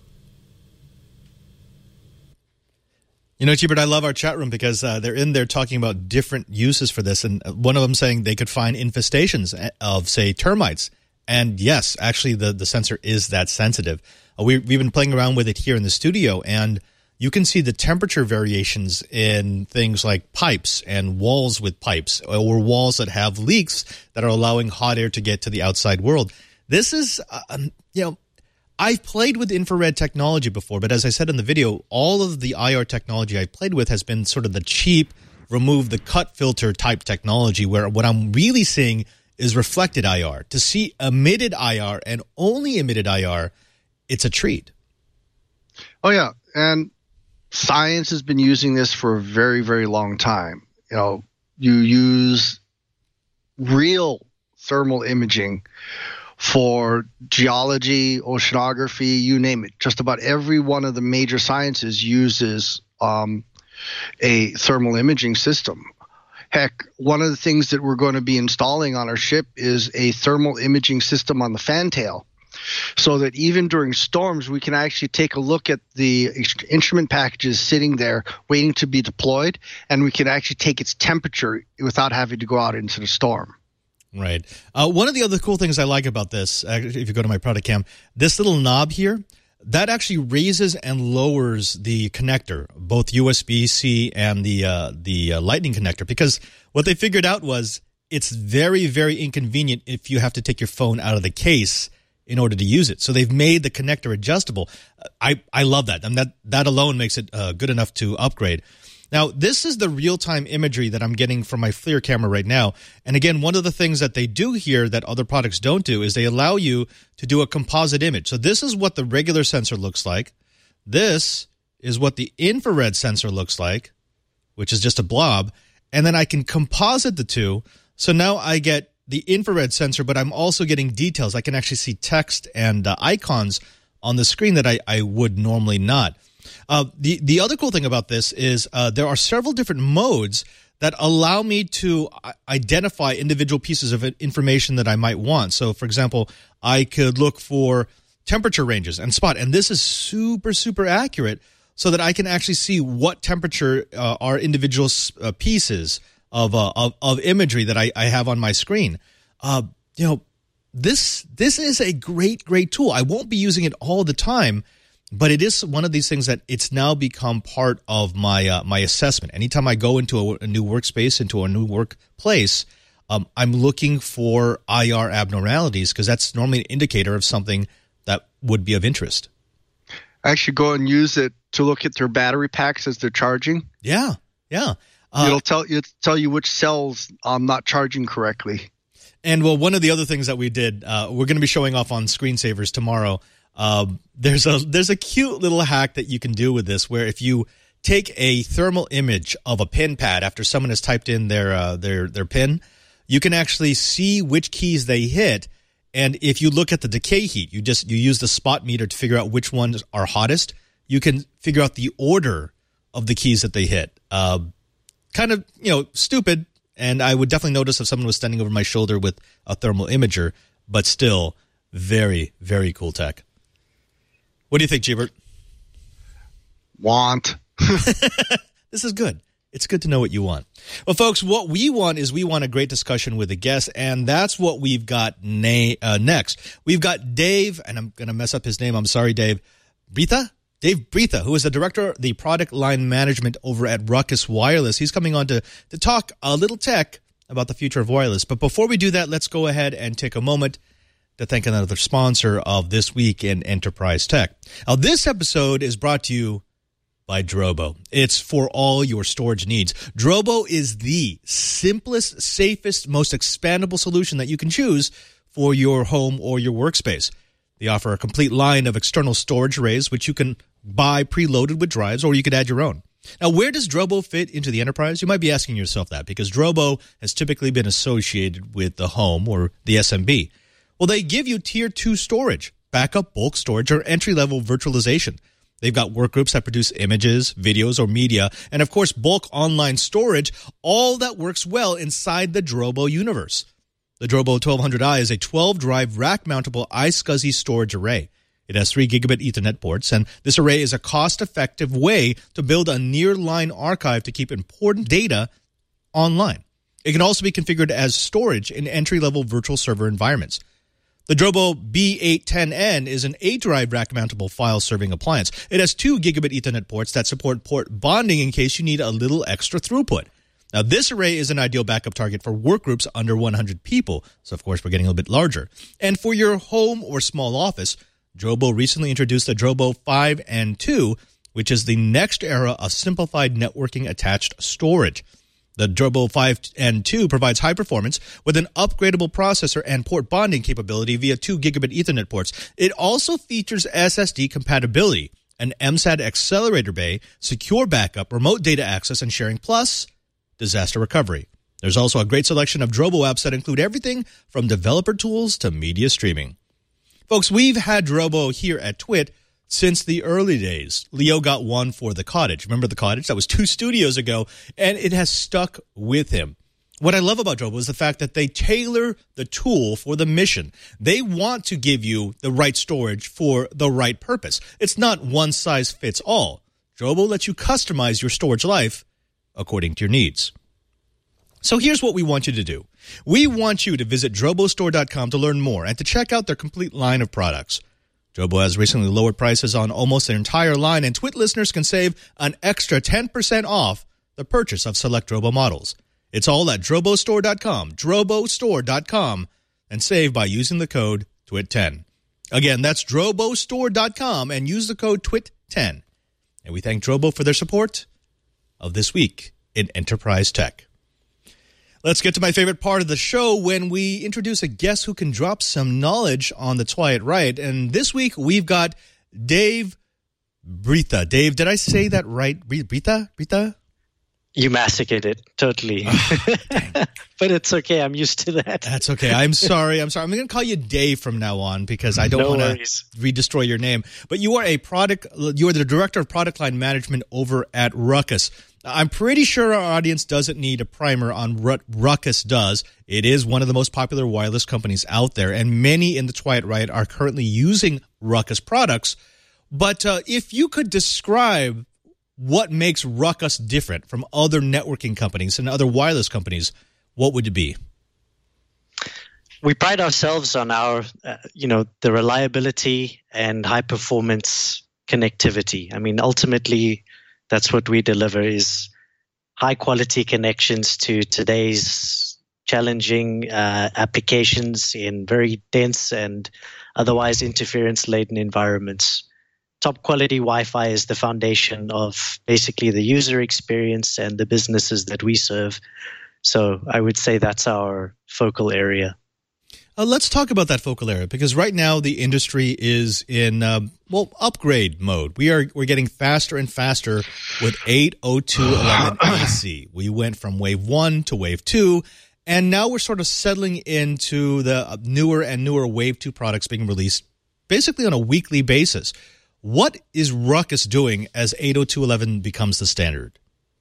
You know, Chibert, I love our chat room because uh, they're in there talking about different uses for this. And one of them saying they could find infestations of, say, termites. And yes, actually, the, the sensor is that sensitive. Uh, we, we've been playing around with it here in the studio, and you can see the temperature variations in things like pipes and walls with pipes or walls that have leaks that are allowing hot air to get to the outside world. This is, uh, you know, I've played with infrared technology before, but as I said in the video, all of the I R technology I played with has been sort of the cheap, remove the cut filter type technology, where what I'm really seeing is reflected I R. To see emitted I R and only emitted I R, it's a treat. Oh, yeah. And science has been using this for a very, very long time. You know, you use real thermal imaging for geology, oceanography, you name it. Just about every one of the major sciences uses um, a thermal imaging system. Heck, one of the things that we're going to be installing on our ship is a thermal imaging system on the fantail, so that even during storms, we can actually take a look at the instrument packages sitting there waiting to be deployed, and we can actually take its temperature without having to go out into the storm. Right. Uh, one of the other cool things I like about this, actually, if you go to my product cam, this little knob here, that actually raises and lowers the connector, both U S B C and the uh, the uh, Lightning connector, because what they figured out was it's very, very inconvenient if you have to take your phone out of the case in order to use it. So they've made the connector adjustable. I, I love that. And that, that alone makes it uh, good enough to upgrade. Now, this is the real-time imagery that I'm getting from my FLIR camera right now. And again, one of the things that they do here that other products don't do is they allow you to do a composite image. So this is what the regular sensor looks like. This is what the infrared sensor looks like, which is just a blob. And then I can composite the two. So now I get the infrared sensor, but I'm also getting details. I can actually see text and uh, icons on the screen that I, I would normally not. Uh, the, the other cool thing about this is uh, there are several different modes that allow me to identify individual pieces of information that I might want. So, for example, I could look for temperature ranges and spot, and this is super, super accurate so that I can actually see what temperature uh, are individual uh, pieces of, uh, of of imagery that I, I have on my screen. Uh, you know, this this is a great, great tool. I won't be using it all the time, but it is one of these things that it's now become part of my uh, my assessment. Anytime I go into a, a new workspace, into a new workplace, um, I'm looking for I R abnormalities because that's normally an indicator of something that would be of interest. Actually, go and use it to look at their battery packs as they're charging. Yeah, yeah. Uh, it'll tell it'll tell you which cells um not charging correctly. And well, one of the other things that we did, uh, we're going to be showing off on Screensavers tomorrow. Um, there's a there's a cute little hack that you can do with this, where if you take a thermal image of a pin pad after someone has typed in their uh, their their pin, you can actually see which keys they hit. And if you look at the decay heat, you just you use the spot meter to figure out which ones are hottest. You can figure out the order of the keys that they hit. Uh, kind of, you know, stupid. And I would definitely notice if someone was standing over my shoulder with a thermal imager, but still very, very cool tech. What do you think, Gbert? Want. This is good. It's good to know what you want. Well, folks, what we want is we want a great discussion with a guest, and that's what we've got na- uh, next. We've got Dave, and I'm going to mess up his name. I'm sorry, Dave. Britha? Dave Britha, who is the director of the product line management over at Ruckus Wireless. He's coming on to, to talk a little tech about the future of wireless. But before we do that, let's go ahead and take a moment to thank another sponsor of This Week in Enterprise Tech. Now, this episode is brought to you by Drobo. It's for all your storage needs. Drobo is the simplest, safest, most expandable solution that you can choose for your home or your workspace. They offer a complete line of external storage arrays, which you can buy preloaded with drives, or you could add your own. Now, where does Drobo fit into the enterprise? You might be asking yourself that, because Drobo has typically been associated with the home or the S M B. Well, they give you tier two storage, backup, bulk storage, or entry-level virtualization. They've got workgroups that produce images, videos, or media, and of course, bulk online storage, all that works well inside the Drobo universe. The Drobo twelve hundred i is a twelve-drive rack-mountable iSCSI storage array. It has three gigabit Ethernet ports, and this array is a cost-effective way to build a near-line archive to keep important data online. It can also be configured as storage in entry-level virtual server environments. The Drobo B eight ten N is an eight-drive rack-mountable file-serving appliance. It has two gigabit Ethernet ports that support port bonding in case you need a little extra throughput. Now, this array is an ideal backup target for workgroups under one hundred people, so of course we're getting a little bit larger. And for your home or small office, Drobo recently introduced the Drobo five and two, which is the next era of simplified networking attached storage. The Drobo five N two provides high performance with an upgradable processor and port bonding capability via two gigabit Ethernet ports. It also features S S D compatibility, an M SAT accelerator bay, secure backup, remote data access and sharing, plus disaster recovery. There's also a great selection of Drobo apps that include everything from developer tools to media streaming. Folks, we've had Drobo here at Twit since the early days. Leo got one for the cottage. Remember the cottage? That was two studios ago, and it has stuck with him. What I love about Drobo is the fact that they tailor the tool for the mission. They want to give you the right storage for the right purpose. It's not one size fits all. Drobo lets you customize your storage life according to your needs. So here's what we want you to do. We want you to visit drobo store dot com to learn more and to check out their complete line of products. Drobo has recently lowered prices on almost their entire line, and Twit listeners can save an extra ten percent off the purchase of select Drobo models. It's all at drobo store dot com, drobo store dot com, and save by using the code twit ten. Again, that's drobo store dot com and use the code twit ten. And we thank Drobo for their support of This Week in Enterprise Tech. Let's get to my favorite part of the show when we introduce a guest who can drop some knowledge on the Twilight Right. And this week we've got Dave Britha. Dave, did I say that right? Britha? Britha? You massacred it, totally. Oh, but it's okay. I'm used to that. That's okay. I'm sorry. I'm sorry. I'm going to call you Dave from now on because I don't no want to re-destroy your name. But you are a product. You are the director of product line management over at Ruckus. I'm pretty sure our audience doesn't need a primer on what Ruckus does. It is one of the most popular wireless companies out there, and many in the Twilight Right are currently using Ruckus products. But uh, if you could describe what makes Ruckus different from other networking companies and other wireless companies, what would it be? We pride ourselves on our, uh, you know, the reliability and high performance connectivity. I mean, ultimately, that's what we deliver is high quality connections to today's challenging uh, applications in very dense and otherwise interference laden environments. Top quality Wi-Fi is the foundation of basically the user experience and the businesses that we serve. So I would say that's our focal area. Uh, let's talk about that focal area because right now the industry is in um, well upgrade mode. We are we're getting faster and faster with eight oh two dot eleven A C. We went from wave one to wave two, and now we're sort of settling into the newer and newer wave two products being released basically on a weekly basis. What is Ruckus doing as eight oh two dot eleven becomes the standard?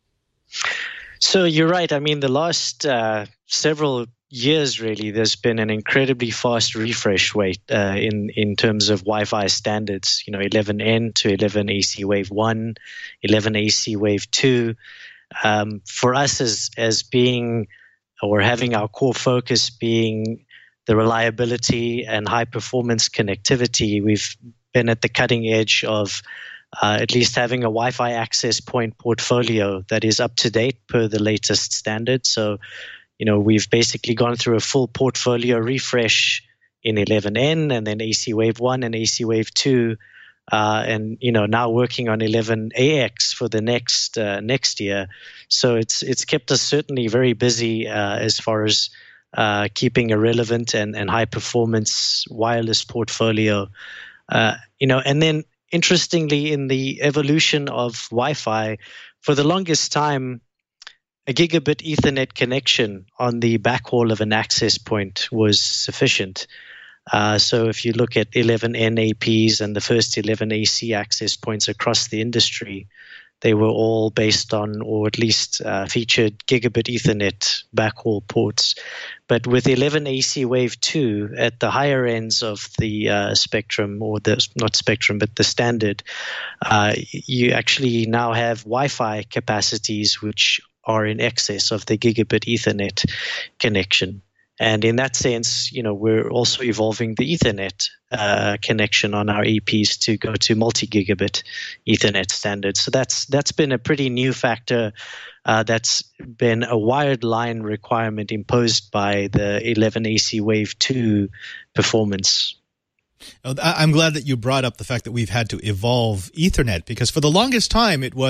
So you're right. I mean, the last uh, several years, really, there's been an incredibly fast refresh rate uh, in in terms of Wi-Fi standards. You know, eleven N to eleven A C Wave one, eleven A C Wave two. Um, for us, as as being or having our core focus being the reliability and high performance connectivity, we've been at the cutting edge of uh, at least having a Wi-Fi access point portfolio that is up to date per the latest standard. So, you know, we've basically gone through a full portfolio refresh in eleven N and then A C Wave one and A C Wave two, uh, and you know now working on eleven A X for the next uh, next year. So it's it's kept us certainly very busy uh, as far as uh, keeping a relevant and, and high performance wireless portfolio. Uh, you know, and then interestingly, in the evolution of Wi-Fi, for the longest time, a gigabit Ethernet connection on the backhaul of an access point was sufficient. Uh, so if you look at eleven N A Ps and the first eleven A C access points across the industry, they were all based on, or at least uh, featured, gigabit Ethernet backhaul ports. But with eleven A C Wave two at the higher ends of the uh, spectrum, or the not spectrum, but the standard, uh, you actually now have Wi-Fi capacities which are in excess of the gigabit Ethernet connection. And in that sense, you know, we're also evolving the Ethernet uh, connection on our A Ps to go to multi-gigabit Ethernet standards. So that's that's been a pretty new factor. Uh, that's been a wired line requirement imposed by the eleven A C Wave two performance. I'm glad that you brought up the fact that we've had to evolve Ethernet, because for the longest time it was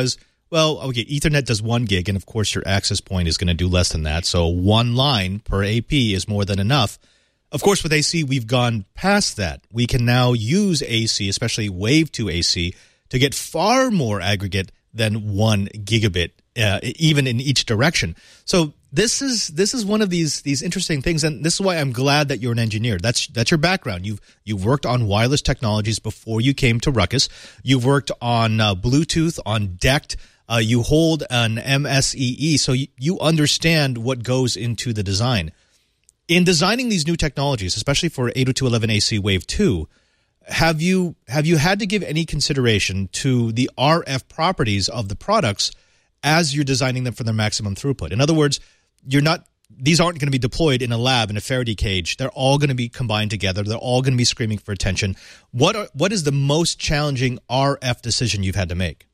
Well, okay, Ethernet does one gig, and of course your access point is going to do less than that. So one line per A P is more than enough. Of course, with A C, we've gone past that. We can now use A C, especially Wave two A C, to get far more aggregate than one gigabit, uh, even in each direction. So this is this is one of these these interesting things, and this is why I'm glad that you're an engineer. That's that's your background. You've you've worked on wireless technologies before you came to Ruckus. You've worked on uh, Bluetooth, on D E C T. Uh, you hold an M S E E, so you, you understand what goes into the design. In designing these new technologies, especially for eight oh two dot eleven A C Wave two, have you have you had to give any consideration to the R F properties of the products as you're designing them for their maximum throughput? In other words, you're not these aren't going to be deployed in a lab in a Faraday cage. They're all going to be combined together. They're all going to be screaming for attention. What are, what is the most challenging R F decision you've had to make?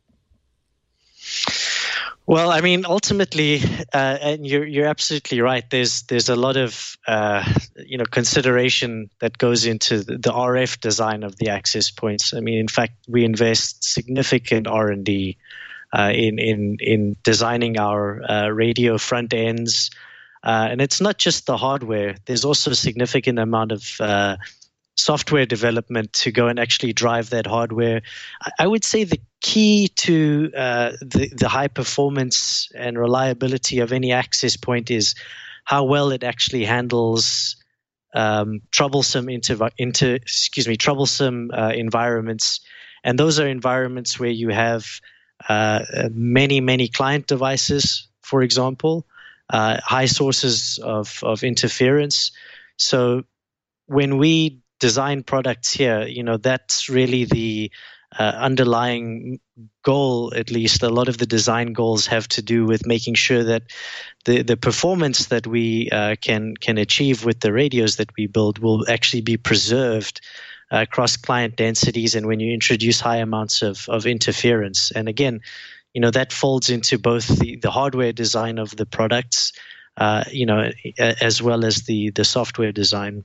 Well, I mean, ultimately, uh, and you're you're absolutely right. There's there's a lot of uh, you know consideration that goes into the, the R F design of the access points. I mean, in fact, we invest significant R and D uh, in in in designing our uh, radio front ends, uh, and it's not just the hardware. There's also a significant amount of uh, software development to go and actually drive that hardware. I would say the key to uh, the, the high performance and reliability of any access point is how well it actually handles um, troublesome inter, inter excuse me troublesome uh, environments, and those are environments where you have uh, many many client devices, for example, uh, high sources of of interference. So when we design products here, you know, that's really the uh, underlying goal. At least a lot of the design goals have to do with making sure that the, the performance that we uh, can can achieve with the radios that we build will actually be preserved uh, across client densities, and when you introduce high amounts of, of interference. And again, you know, that folds into both the, the hardware design of the products, uh, you know, as well as the, the software design.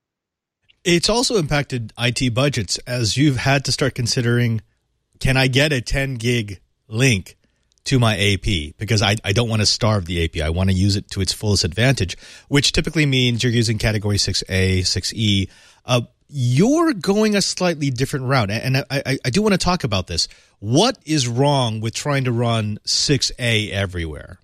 It's also impacted I T budgets as you've had to start considering, can I get a ten gig link to my A P? Because I, I don't want to starve the A P. I want to use it to its fullest advantage, which typically means you're using category six A, six E. Uh, you're going a slightly different route. And I, I, I do want to talk about this. What is wrong with trying to run six A everywhere?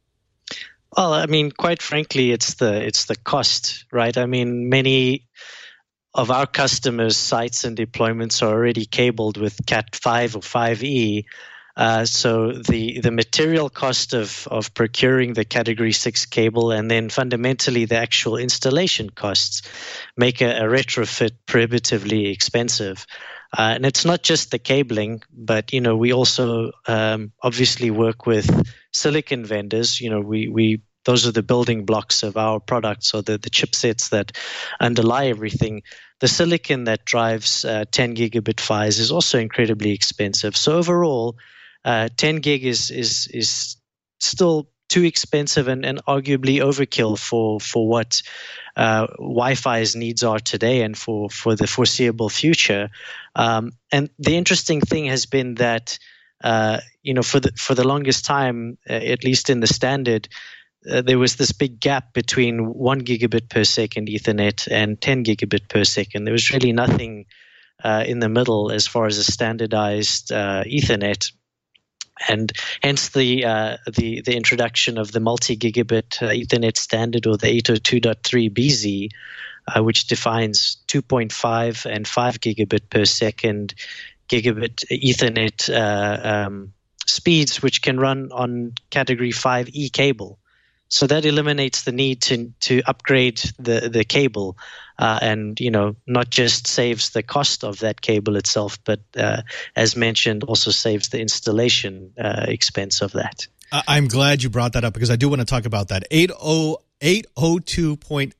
Well, I mean, quite frankly, it's the it's the cost, right? I mean, many of our customers' sites and deployments are already cabled with Cat five or five E. Uh, so the, the material cost of, of procuring the Category six cable and then fundamentally the actual installation costs make a, a retrofit prohibitively expensive. Uh, and it's not just the cabling, but, you know, we also um, obviously work with silicon vendors. You know, we, we those are the building blocks of our products, or the, the chipsets that underlie everything. The silicon that drives uh, ten gigabit F I S is also incredibly expensive. So overall, uh, ten gig is is is still too expensive and, and arguably overkill for for what uh, Wi-Fi's needs are today and for, for the foreseeable future. Um, and the interesting thing has been that uh, you know for the for the longest time, uh, at least in the standard, Uh, there was this big gap between one gigabit per second Ethernet and ten gigabit per second. There was really nothing uh, in the middle as far as a standardized uh, Ethernet, and hence the uh, the the introduction of the multi-gigabit uh, Ethernet standard, or the eight oh two dot three B Z, uh, which defines two point five and five gigabit per second gigabit Ethernet uh, um, speeds, which can run on Category five E cable. So that eliminates the need to to upgrade the the cable, uh, and you know not just saves the cost of that cable itself, but uh, as mentioned, also saves the installation uh, expense of that. I'm glad you brought that up, because I do want to talk about that. eight oh two dot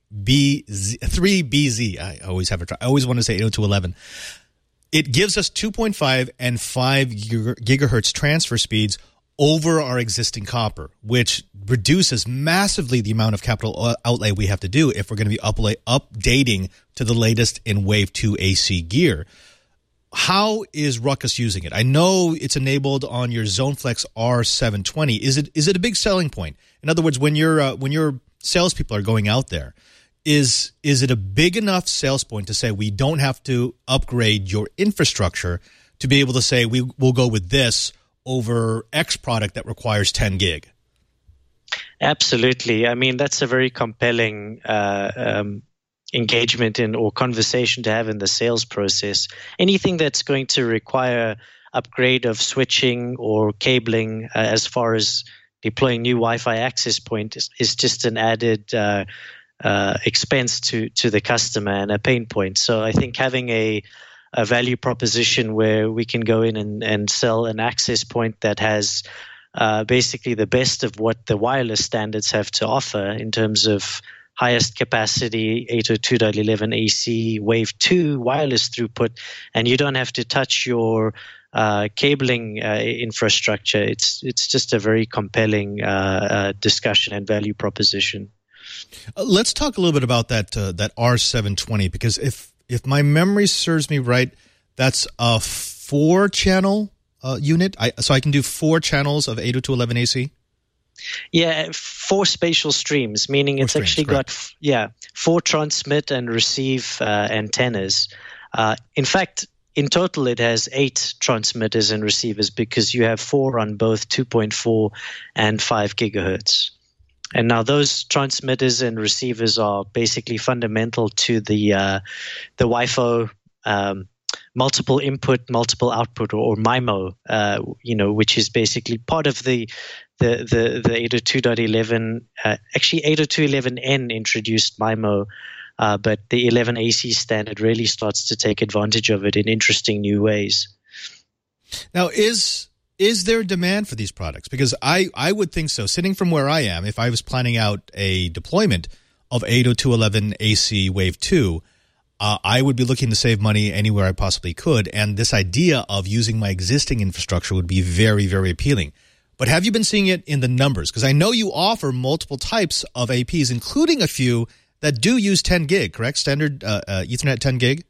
three B Z. I always have a try. I always want to say eight oh two dot eleven. It gives us two point five and five gigahertz transfer speeds over our existing copper, which reduces massively the amount of capital outlay we have to do if we're going to be upla- updating to the latest in Wave two A C gear. how is Ruckus using it? I know it's enabled on your ZoneFlex R seven twenty. Is it is it a big selling point? In other words, when you're uh, when your salespeople are going out there, is is it a big enough sales point to say we don't have to upgrade your infrastructure to be able to say we will go with this over X product that requires ten gig? Absolutely. I mean, that's a very compelling uh, um, engagement in or conversation to have in the sales process. Anything that's going to require upgrade of switching or cabling uh, as far as deploying new Wi-Fi access point is, is just an added uh, uh, expense to, to the customer and a pain point. So I think having a a value proposition where we can go in and, and sell an access point that has uh, basically the best of what the wireless standards have to offer in terms of highest capacity eight oh two dot eleven A C Wave two wireless throughput, and you don't have to touch your uh, cabling uh, infrastructure. It's it's just a very compelling uh, uh, discussion and value proposition. Uh, let's talk a little bit about that uh, that R seven twenty, because if If my memory serves me right, that's a four-channel uh, unit. I, so I can do four channels of eight oh two dot eleven A C? Yeah, four spatial streams, meaning four it's streams, actually correct. got, yeah, four transmit and receive uh, antennas. Uh, in fact, in total, it has eight transmitters and receivers because you have four on both two point four and five gigahertz. And now those transmitters and receivers are basically fundamental to the uh, the Wi-Fi um, multiple input, multiple output, or, or MIMO, uh, you know, which is basically part of the the the, the eight oh two dot eleven. Uh, actually, eight oh two dot eleven N introduced MIMO, uh, but the eleven A C standard really starts to take advantage of it in interesting new ways. Now, is Is there demand for these products? Because I, I would think so. Sitting from where I am, if I was planning out a deployment of eight oh two dot eleven A C Wave two, uh, I would be looking to save money anywhere I possibly could. And this idea of using my existing infrastructure would be very, very appealing. But have you been seeing it in the numbers? Because I know you offer multiple types of A Ps, including a few that do use ten gig, correct? Standard uh, uh, Ethernet ten gig?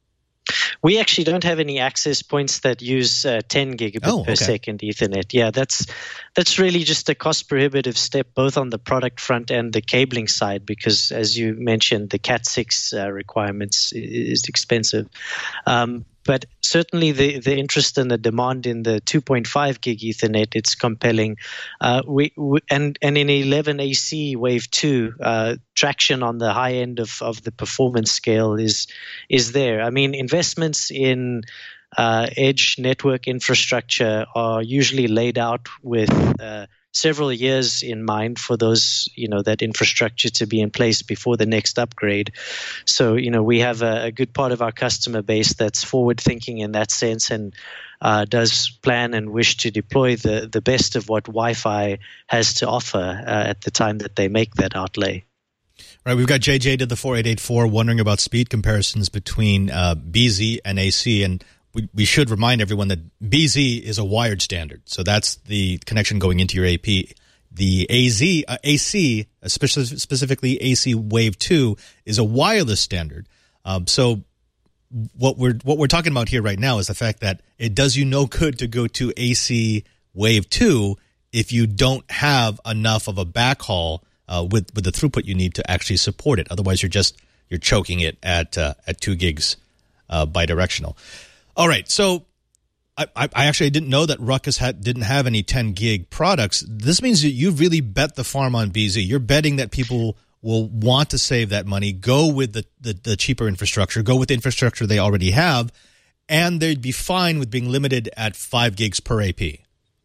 We actually don't have any access points that use uh, ten gigabit oh, per okay. second Ethernet. Yeah, that's that's really just a cost prohibitive step, both on the product front and the cabling side, because as you mentioned, the Cat six uh, requirements is expensive. Um, but certainly the, the interest and the demand in the two point five gig Ethernet, it's compelling. Uh, we, we and and in eleven A C Wave two, uh, traction on the high end of, of the performance scale is is there. I mean, investments in uh, edge network infrastructure are usually laid out with uh, several years in mind for those, you know, that infrastructure to be in place before the next upgrade. So, you know, we have a, a good part of our customer base that's forward thinking in that sense and uh, does plan and wish to deploy the, the best of what Wi-Fi has to offer uh, at the time that they make that outlay. Right, we've got J J to the four eight eight four wondering about speed comparisons between uh, B Z and A C, and we, we should remind everyone that B Z is a wired standard, so that's the connection going into your A P. The A Z, uh, A C, especially specifically A C Wave two, is a wireless standard. Um, so what we're what we're talking about here right now is the fact that it does you no good to go to A C Wave two if you don't have enough of a backhaul Uh, with with the throughput you need to actually support it. Otherwise, you're just you're choking it at uh, at two gigs uh, bidirectional. All right, so I, I actually didn't know that Ruckus had didn't have any ten gig products. This means that you really bet the farm on B Z. You're betting that people will want to save that money, go with the the, the cheaper infrastructure, go with the infrastructure they already have, and they'd be fine with being limited at five gigs per A P.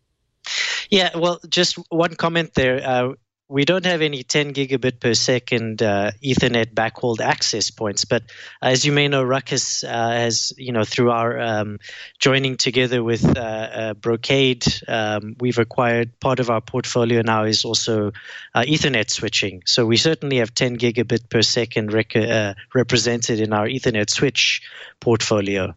Yeah, well, just one comment there. Uh, We don't have any ten gigabit per second uh, Ethernet backhauled access points, but as you may know, Ruckus uh, has, you know, through our um, joining together with uh, uh, Brocade, um, we've acquired part of our portfolio now is also uh, Ethernet switching. So we certainly have ten gigabit per second rec- uh, represented in our Ethernet switch portfolio.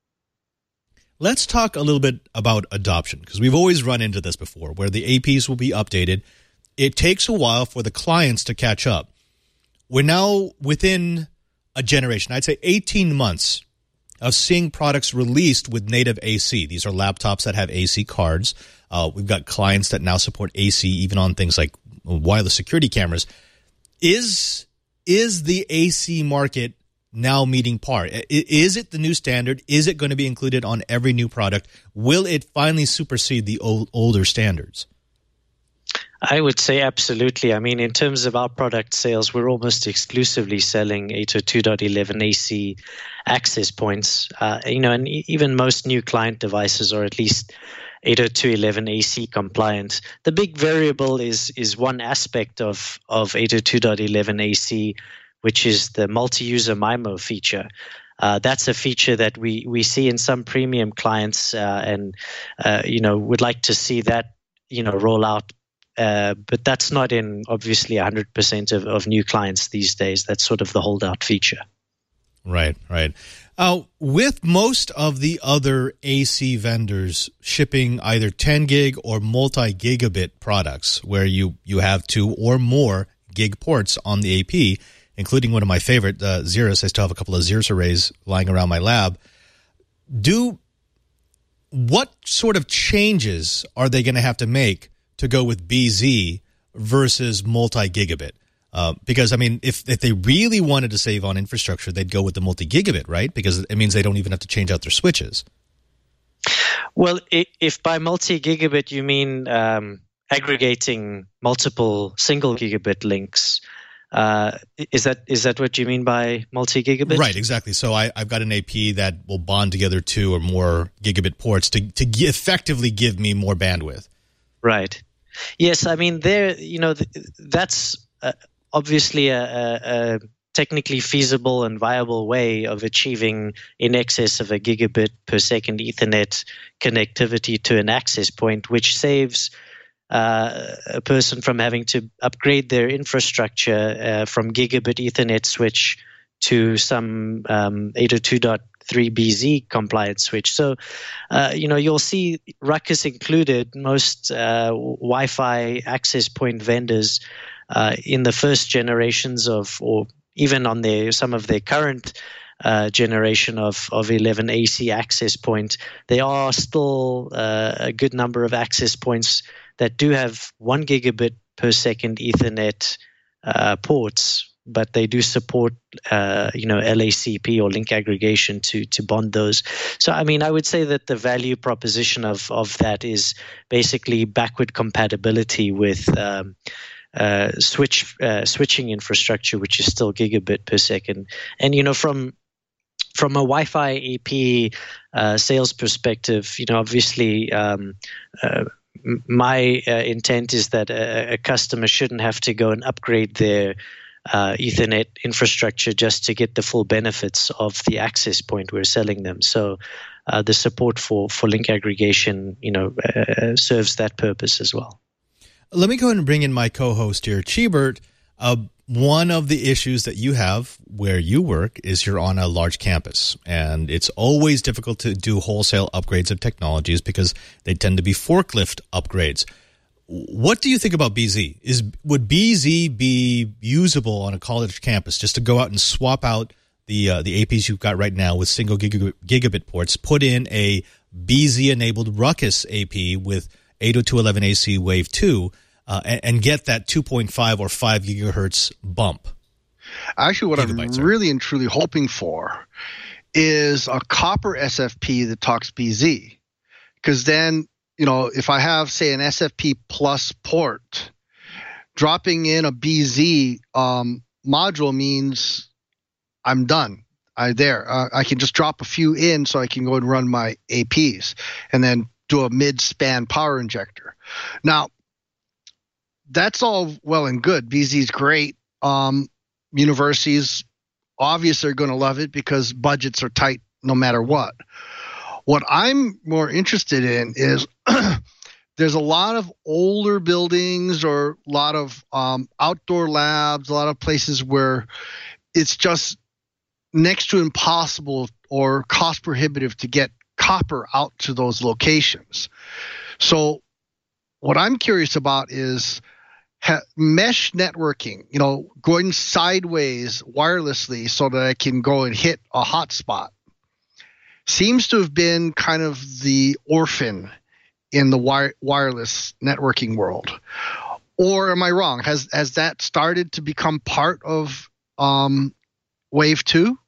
Let's talk a little bit about adoption, because we've always run into this before, where the A Ps will be updated. It takes a while for the clients to catch up. We're now within a generation, I'd say eighteen months, of seeing products released with native A C. These are laptops that have A C cards. Uh, we've got clients that now support A C even on things like wireless security cameras. Is is the A C market now meeting par? Is it the new standard? Is it going to be included on every new product? Will it finally supersede the old, older standards? I would say absolutely. I mean, in terms of our product sales, we're almost exclusively selling eight oh two dot eleven A C access points. Uh, you know, and even most new client devices are at least eight oh two dot eleven A C compliant. The big variable is is one aspect of of eight oh two dot eleven A C, which is the multi-user M I M O feature. Uh, that's a feature that we we see in some premium clients, uh, and uh, you know, would like to see that you know roll out. Uh, but that's not in, obviously, one hundred percent of, of new clients these days. That's sort of the holdout feature. Right, right. Uh, with most of the other A C vendors shipping either ten gig or multi-gigabit products where you, you have two or more gig ports on the A P, including one of my favorite, uh, Xeris. I still have a couple of Xeris arrays lying around my lab. Do what sort of changes are they going to have to make to go with B Z versus multi-gigabit? Uh, because, I mean, if, if they really wanted to save on infrastructure, they'd go with the multi-gigabit, right? Because it means they don't even have to change out their switches. Well, if by multi-gigabit you mean um, aggregating multiple single gigabit links, uh, is that is that what you mean by multi-gigabit? Right, exactly. So I, I've got an A P that will bond together two or more gigabit ports to, to g- effectively give me more bandwidth. Right. Yes, I mean, there, you know, that's uh, obviously a, a, a technically feasible and viable way of achieving in excess of a gigabit per second Ethernet connectivity to an access point, which saves uh, a person from having to upgrade their infrastructure uh, from gigabit Ethernet switch to some um, eight oh two dot three B Z compliant switch. So, uh, you know, you'll see Ruckus included most uh, Wi-Fi access point vendors uh, in the first generations of, or even on their some of their current uh, generation of, of eleven A C access point. There are still uh, a good number of access points that do have one gigabit per second Ethernet uh, ports, but they do support, uh, you know, L A C P or link aggregation to to bond those. So, I mean, I would say that the value proposition of of that is basically backward compatibility with um, uh, switch uh, switching infrastructure, which is still gigabit per second. And you know, from from a Wi-Fi A P uh, sales perspective, you know, obviously. Um, uh, my uh, intent is that a, a customer shouldn't have to go and upgrade their Uh, Ethernet infrastructure just to get the full benefits of the access point we're selling them. So uh, the support for, for link aggregation, you know, uh, serves that purpose as well. Let me go ahead and bring in my co-host here, Chibert. Uh, one of the issues that you have where you work is you're on a large campus, and it's always difficult to do wholesale upgrades of technologies because they tend to be forklift upgrades. What do you think about B Z? Is would B Z be usable on a college campus just to go out and swap out the uh, the A Ps you've got right now with single gigabit, gigabit ports, put in a B Z-enabled Ruckus A P with eight oh two dot eleven A C Wave two, uh, and, and get that two point five or five gigahertz bump? Actually, what Gigabytes, I'm sorry. really and truly hoping for is a copper S F P that talks B Z, because then, you know, if I have, say, an S F P plus port, dropping in a B Z um, module means I'm done. I there. Uh, I can just drop a few in so I can go and run my A Ps and then do a mid-span power injector. Now, that's all well and good. B Z is great. Um, universities obviously are going to love it because budgets are tight no matter what. What I'm more interested in is there's a lot of older buildings or a lot of um, outdoor labs, a lot of places where it's just next to impossible or cost prohibitive to get copper out to those locations. So what I'm curious about is ha- mesh networking, you know, going sideways wirelessly so that I can go and hit a hotspot. seems to have been kind of the orphan in the wire, wireless networking world. Or am I wrong? Has has that started to become part of um, Wave two?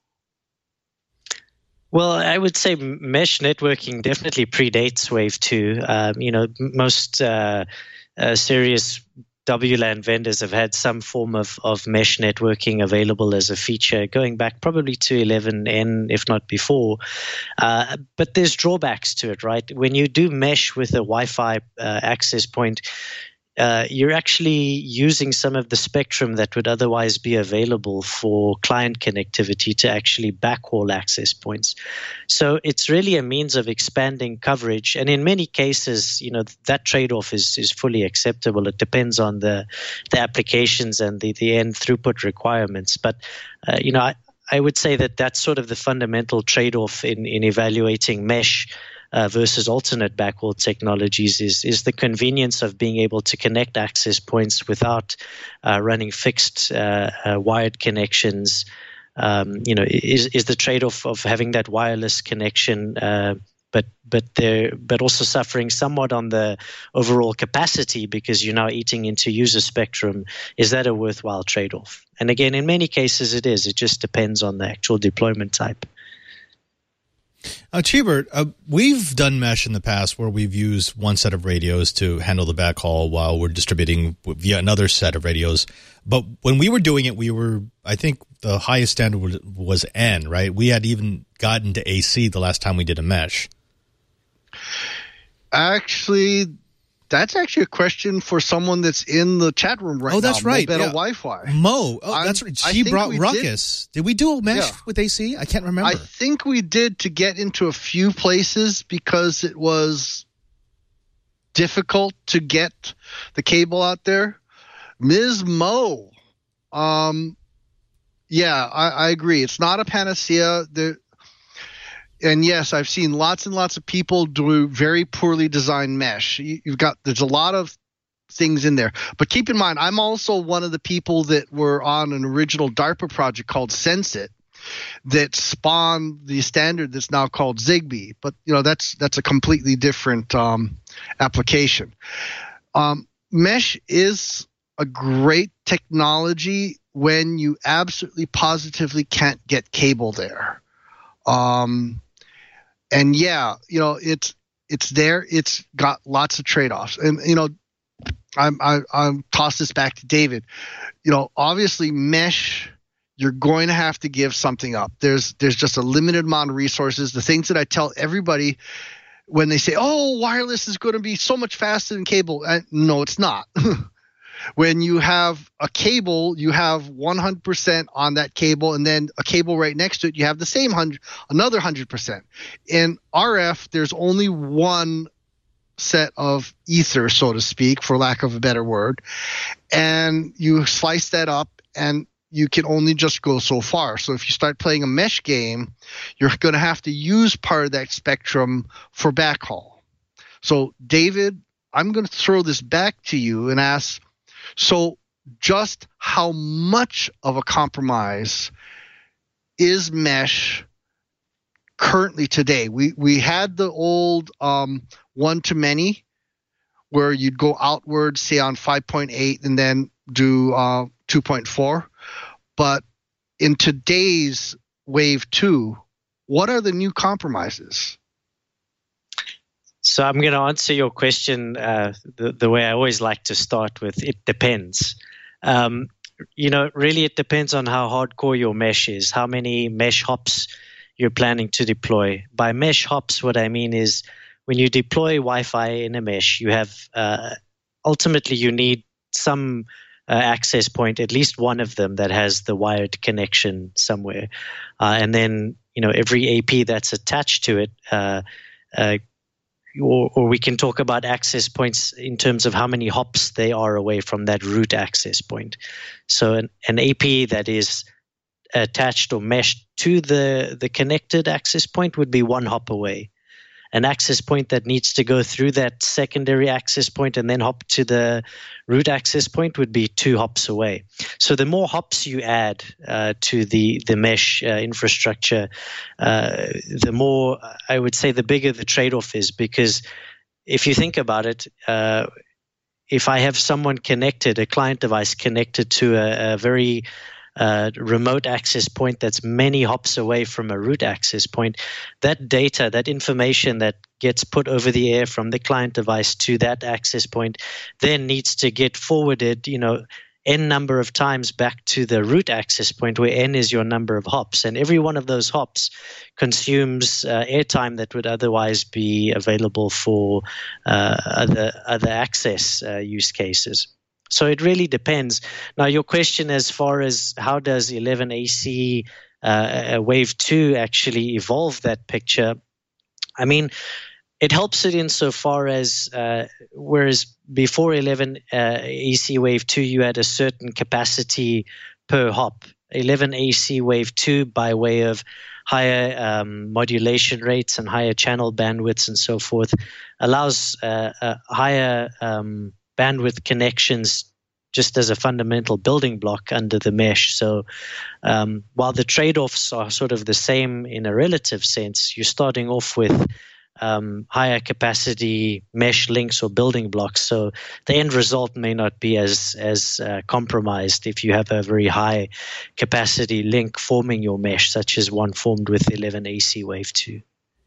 Well, I would say mesh networking definitely predates Wave two. Um, you know, most uh, uh, serious W LAN vendors have had some form of, of mesh networking available as a feature going back probably to eleven N, if not before. Uh, but there's drawbacks to it, right? When you do mesh with a Wi-Fi uh, access point, Uh, you're actually using some of the spectrum that would otherwise be available for client connectivity to actually backhaul access points. So it's really a means of expanding coverage. And in many cases, you know, that trade-off is, is fully acceptable. It depends on the, the applications and the, the end throughput requirements. But, uh, you know, I, I would say that that's sort of the fundamental trade-off in, in evaluating mesh Uh, versus alternate backhaul technologies is is the convenience of being able to connect access points without uh, running fixed uh, uh, wired connections. Um, you know, is is the trade-off of having that wireless connection, uh, but but there but also suffering somewhat on the overall capacity because you're now eating into user spectrum. Is that a worthwhile trade-off? And again, in many cases, it is. It just depends on the actual deployment type. Uh, Cheebert, uh, we've done mesh in the past where we've used one set of radios to handle the backhaul while we're distributing via another set of radios. But when we were doing it, we were, I think the highest standard was, was N, right? We had even gotten to A C the last time we did a mesh. Actually, that's actually a question for someone that's in the chat room right now. Oh, that's now, right. Mo Yeah. Wi-Fi. Mo. Oh, I'm, that's right. She brought Ruckus. Did. did we do a mesh Yeah. with A C? I can't remember. I think we did to get into a few places because it was difficult to get the cable out there. Miz Mo. Um, yeah, I, I agree. It's not a panacea. There, And yes, I've seen lots and lots of people do very poorly designed mesh. You've got there's a lot of things in there, but keep in mind, I'm also one of the people that were on an original DARPA project called SenseIt that spawned the standard that's now called Zigbee. But you know that's that's a completely different um, application. Um, mesh is a great technology when you absolutely positively can't get cable there. Um, And yeah, you know, it's it's there. It's got lots of trade-offs, and you know, I'm I, I'm toss this back to David. You know, obviously, mesh, you're going to have to give something up. There's there's just a limited amount of resources. The things that I tell everybody when they say, "Oh, wireless is going to be so much faster than cable," uh, no, it's not. When you have a cable, you have one hundred percent on that cable, and then a cable right next to it, you have the same hundred, another one hundred percent. In R F, there's only one set of ether, so to speak, for lack of a better word, and you slice that up, and you can only just go so far. So if you start playing a mesh game, you're going to have to use part of that spectrum for backhaul. So, David, I'm going to throw this back to you and ask, so just how much of a compromise is mesh currently today? We we had the old um, one-to-many where you'd go outward, say on five point eight, and then do uh, two point four. But in today's Wave two, what are the new compromises? So I'm going to answer your question uh, the, the way I always like to start with, it depends. Um, you know, really it depends on how hardcore your mesh is, how many mesh hops you're planning to deploy. By mesh hops, what I mean is when you deploy Wi-Fi in a mesh, you have uh, ultimately you need some uh, access point, at least one of them that has the wired connection somewhere. Uh, and then, you know, every A P that's attached to it uh, uh, Or, or we can talk about access points in terms of how many hops they are away from that root access point. So an, an A P that is attached or meshed to the, the connected access point would be one hop away. an access point that needs to go through that secondary access point and then hop to the root access point would be two hops away. So the more hops you add uh, to the, the mesh uh, infrastructure, uh, the more, I would say, the bigger the trade-off is, because if you think about it, uh, if I have someone connected, a client device connected to a, a very uh, remote access point that's many hops away from a root access point, that data, that information that gets put over the air from the client device to that access point then needs to get forwarded, you know, n number of times back to the root access point, where n is your number of hops. And every one of those hops consumes uh, airtime that would otherwise be available for uh, other other access uh, use cases. So it really depends. Now, your question as far as how does eleven A C uh, Wave two actually evolve that picture, I mean, it helps it insofar as uh, whereas before eleven uh, A C Wave two, you had a certain capacity per hop. eleven A C Wave two, by way of higher um, modulation rates and higher channel bandwidths and so forth, allows uh, a higher um, bandwidth connections just as a fundamental building block under the mesh. So um, while the trade-offs are sort of the same in a relative sense, you're starting off with um, higher capacity mesh links or building blocks. So the end result may not be as, as uh, compromised if you have a very high capacity link forming your mesh, such as one formed with eleven A C Wave two.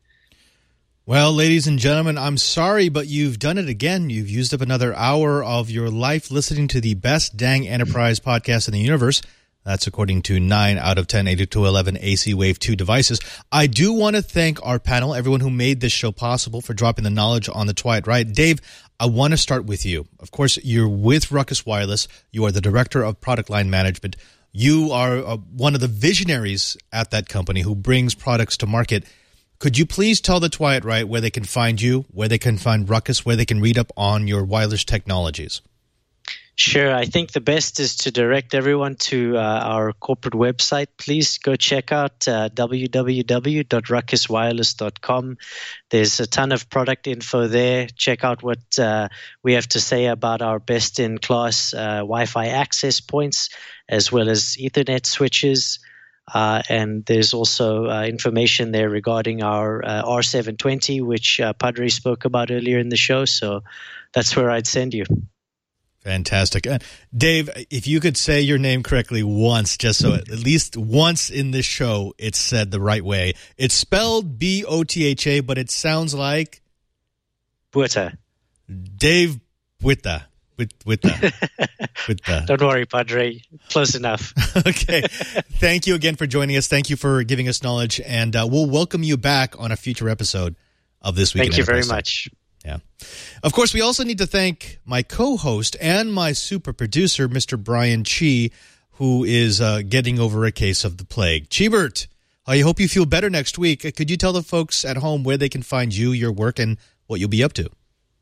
Well, ladies and gentlemen, I'm sorry, but you've done it again. You've used up another hour of your life listening to the best dang enterprise podcast in the universe. That's according to nine out of ten eighty-two eleven A C Wave two devices. I do want to thank our panel, everyone who made this show possible, for dropping the knowledge on the Twilight Right. Dave, I want to start with you. Of course, you're with Ruckus Wireless. You are the Director of Product Line Management. You are uh, one of the visionaries at that company who brings products to market. Could you please tell the Twilight Right where they can find you, where they can find Ruckus, where they can read up on your wireless technologies? Sure. I think the best is to direct everyone to uh, our corporate website. Please go check out uh, w w w dot ruckus wireless dot com. There's a ton of product info there. Check out what uh, we have to say about our best-in-class uh, Wi-Fi access points, as well as Ethernet switches. Uh, and there's also uh, information there regarding our uh, R seven twenty, which uh, Padre spoke about earlier in the show. So that's where I'd send you. Fantastic. Uh, Dave, if you could say your name correctly once, just so at least once in this show it's said the right way. It's spelled B O T H A, but it sounds like... Botha. Dave Botha. With, with the, with the. Don't worry, Padre. Close enough. Okay. Thank you again for joining us. Thank you for giving us knowledge, and uh, we'll welcome you back on a future episode of This Week in Thank you Enterprise. very much. Yeah. Of course, we also need to thank my co-host and my super producer, Mister Brian Chi, who is uh, getting over a case of the plague. Chibert, I hope you feel better next week. Could you tell the folks at home where they can find you, your work, and what you'll be up to?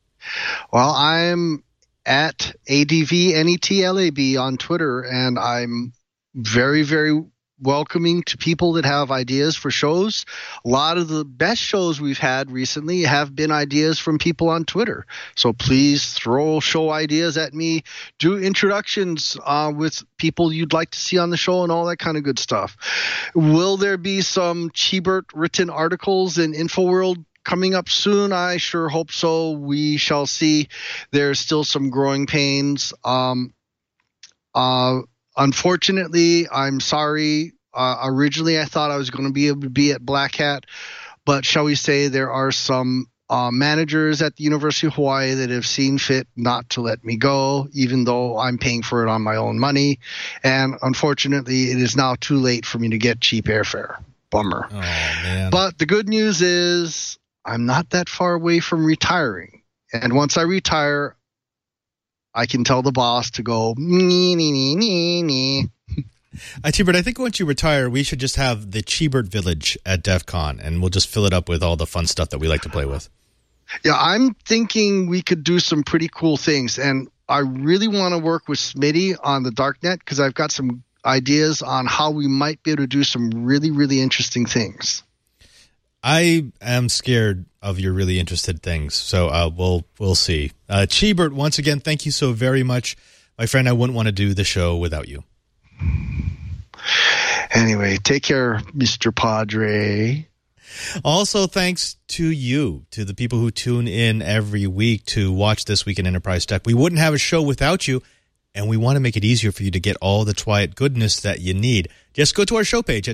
Well, I'm at A D V N E T L A B on Twitter, and I'm very, very welcoming to people that have ideas for shows. A lot of the best shows we've had recently have been ideas from people on Twitter. So please throw show ideas at me. Do introductions uh, with people you'd like to see on the show and all that kind of good stuff. Will there be some Chibert written articles in InfoWorld coming up soon? I sure hope so. We shall see. There's still some growing pains. Um, uh, unfortunately, I'm sorry. Uh, originally, I thought I was going to be able to be at Black Hat, but shall we say there are some uh, managers at the University of Hawaii that have seen fit not to let me go, even though I'm paying for it on my own money. And unfortunately, it is now too late for me to get cheap airfare. Bummer. Oh, man. But the good news is I'm not that far away from retiring. And once I retire, I can tell the boss to go, nee, nee, nee, nee, nee. Uh, Chibert, I think once you retire, we should just have the Chibert Village at DEF CON, and we'll just fill it up with all the fun stuff that we like to play with. Yeah, I'm thinking we could do some pretty cool things. And I really want to work with Smitty on the Darknet, because I've got some ideas on how we might be able to do some really, really interesting things. I am scared of your really interested things, so uh, we'll we'll see. Uh, Cheebert, once again, thank you so very much. My friend, I wouldn't want to do the show without you. Anyway, take care, Mister Padre. Also, thanks to you, to the people who tune in every week to watch This Week in Enterprise Tech. We wouldn't have a show without you, and we want to make it easier for you to get all the Twiat goodness that you need. Just go to our show page at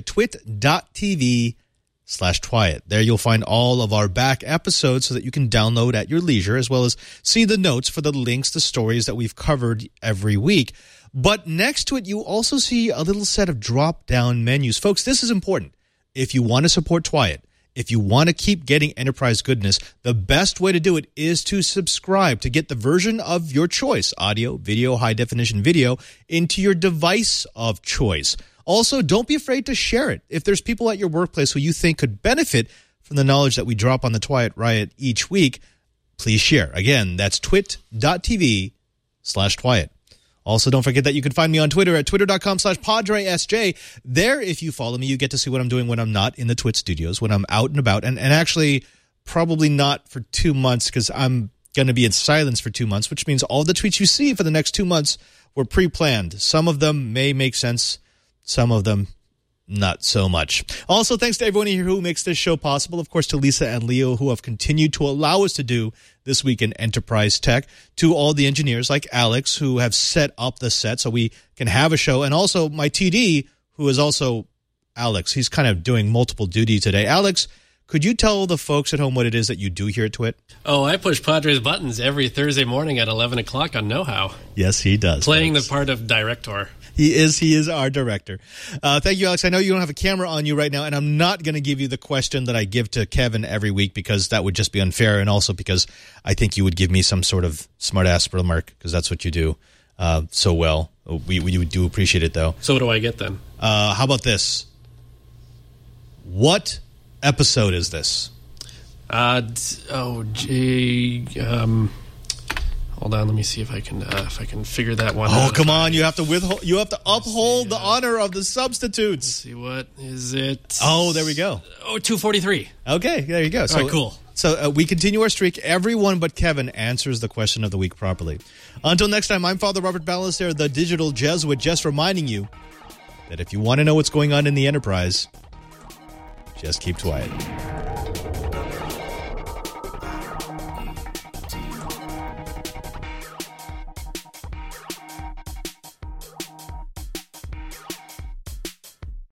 twit.tv slash Twiat. There you'll find all of our back episodes so that you can download at your leisure, as well as see the notes for the links to stories that we've covered every week. But next to it, you also see a little set of drop-down menus. Folks, this is important. If you want to support Twiat, if you want to keep getting enterprise goodness, the best way to do it is to subscribe to get the version of your choice, audio, video, high-definition video, into your device of choice. Also, don't be afraid to share it. If there's people at your workplace who you think could benefit from the knowledge that we drop on the Twiat Riot each week, please share. Again, that's twit.tv slash Twiat. Also, don't forget that you can find me on Twitter at twitter.com slash PadreSJ. There, if you follow me, you get to see what I'm doing when I'm not in the Twit studios, when I'm out and about. And, and actually, probably not for two months because I'm going to be in silence for two months, which means all the tweets you see for the next two months were pre-planned. Some of them may make sense. Some of them, not so much. Also, thanks to everyone here who makes this show possible. Of course, to Lisa and Leo, who have continued to allow us to do This Week in Enterprise Tech. To all the engineers like Alex, who have set up the set so we can have a show. And also my T D, who is also Alex. He's kind of doing multiple duty today. Alex, could you tell the folks at home what it is that you do here at Twit? Oh, I push Padres buttons every Thursday morning at eleven o'clock on Know How. Yes, he does. Playing folks. the part of director. He is. He is our director. Uh, thank you, Alex. I know you don't have a camera on you right now, and I'm not going to give you the question that I give to Kevin every week because that would just be unfair, and also because I think you would give me some sort of smart-ass remark because that's what you do uh, so well. We, we do appreciate it, though. So what do I get then? Uh, how about this? What episode is this? Uh, oh, gee, um... Hold on, let me see if I can uh, if I can figure that one oh, out. Oh, come on! You have to withhold. You have to uphold see, uh, the honor of the substitutes. Let's see, what is it? Oh, there we go. Oh, two forty-three. Okay, there you go. So, all right, cool. So uh, we continue our streak. Everyone but Kevin answers the question of the week properly. Until next time, I'm Father Robert Ballister, the digital Jesuit, just reminding you that if you want to know what's going on in the Enterprise, just keep quiet.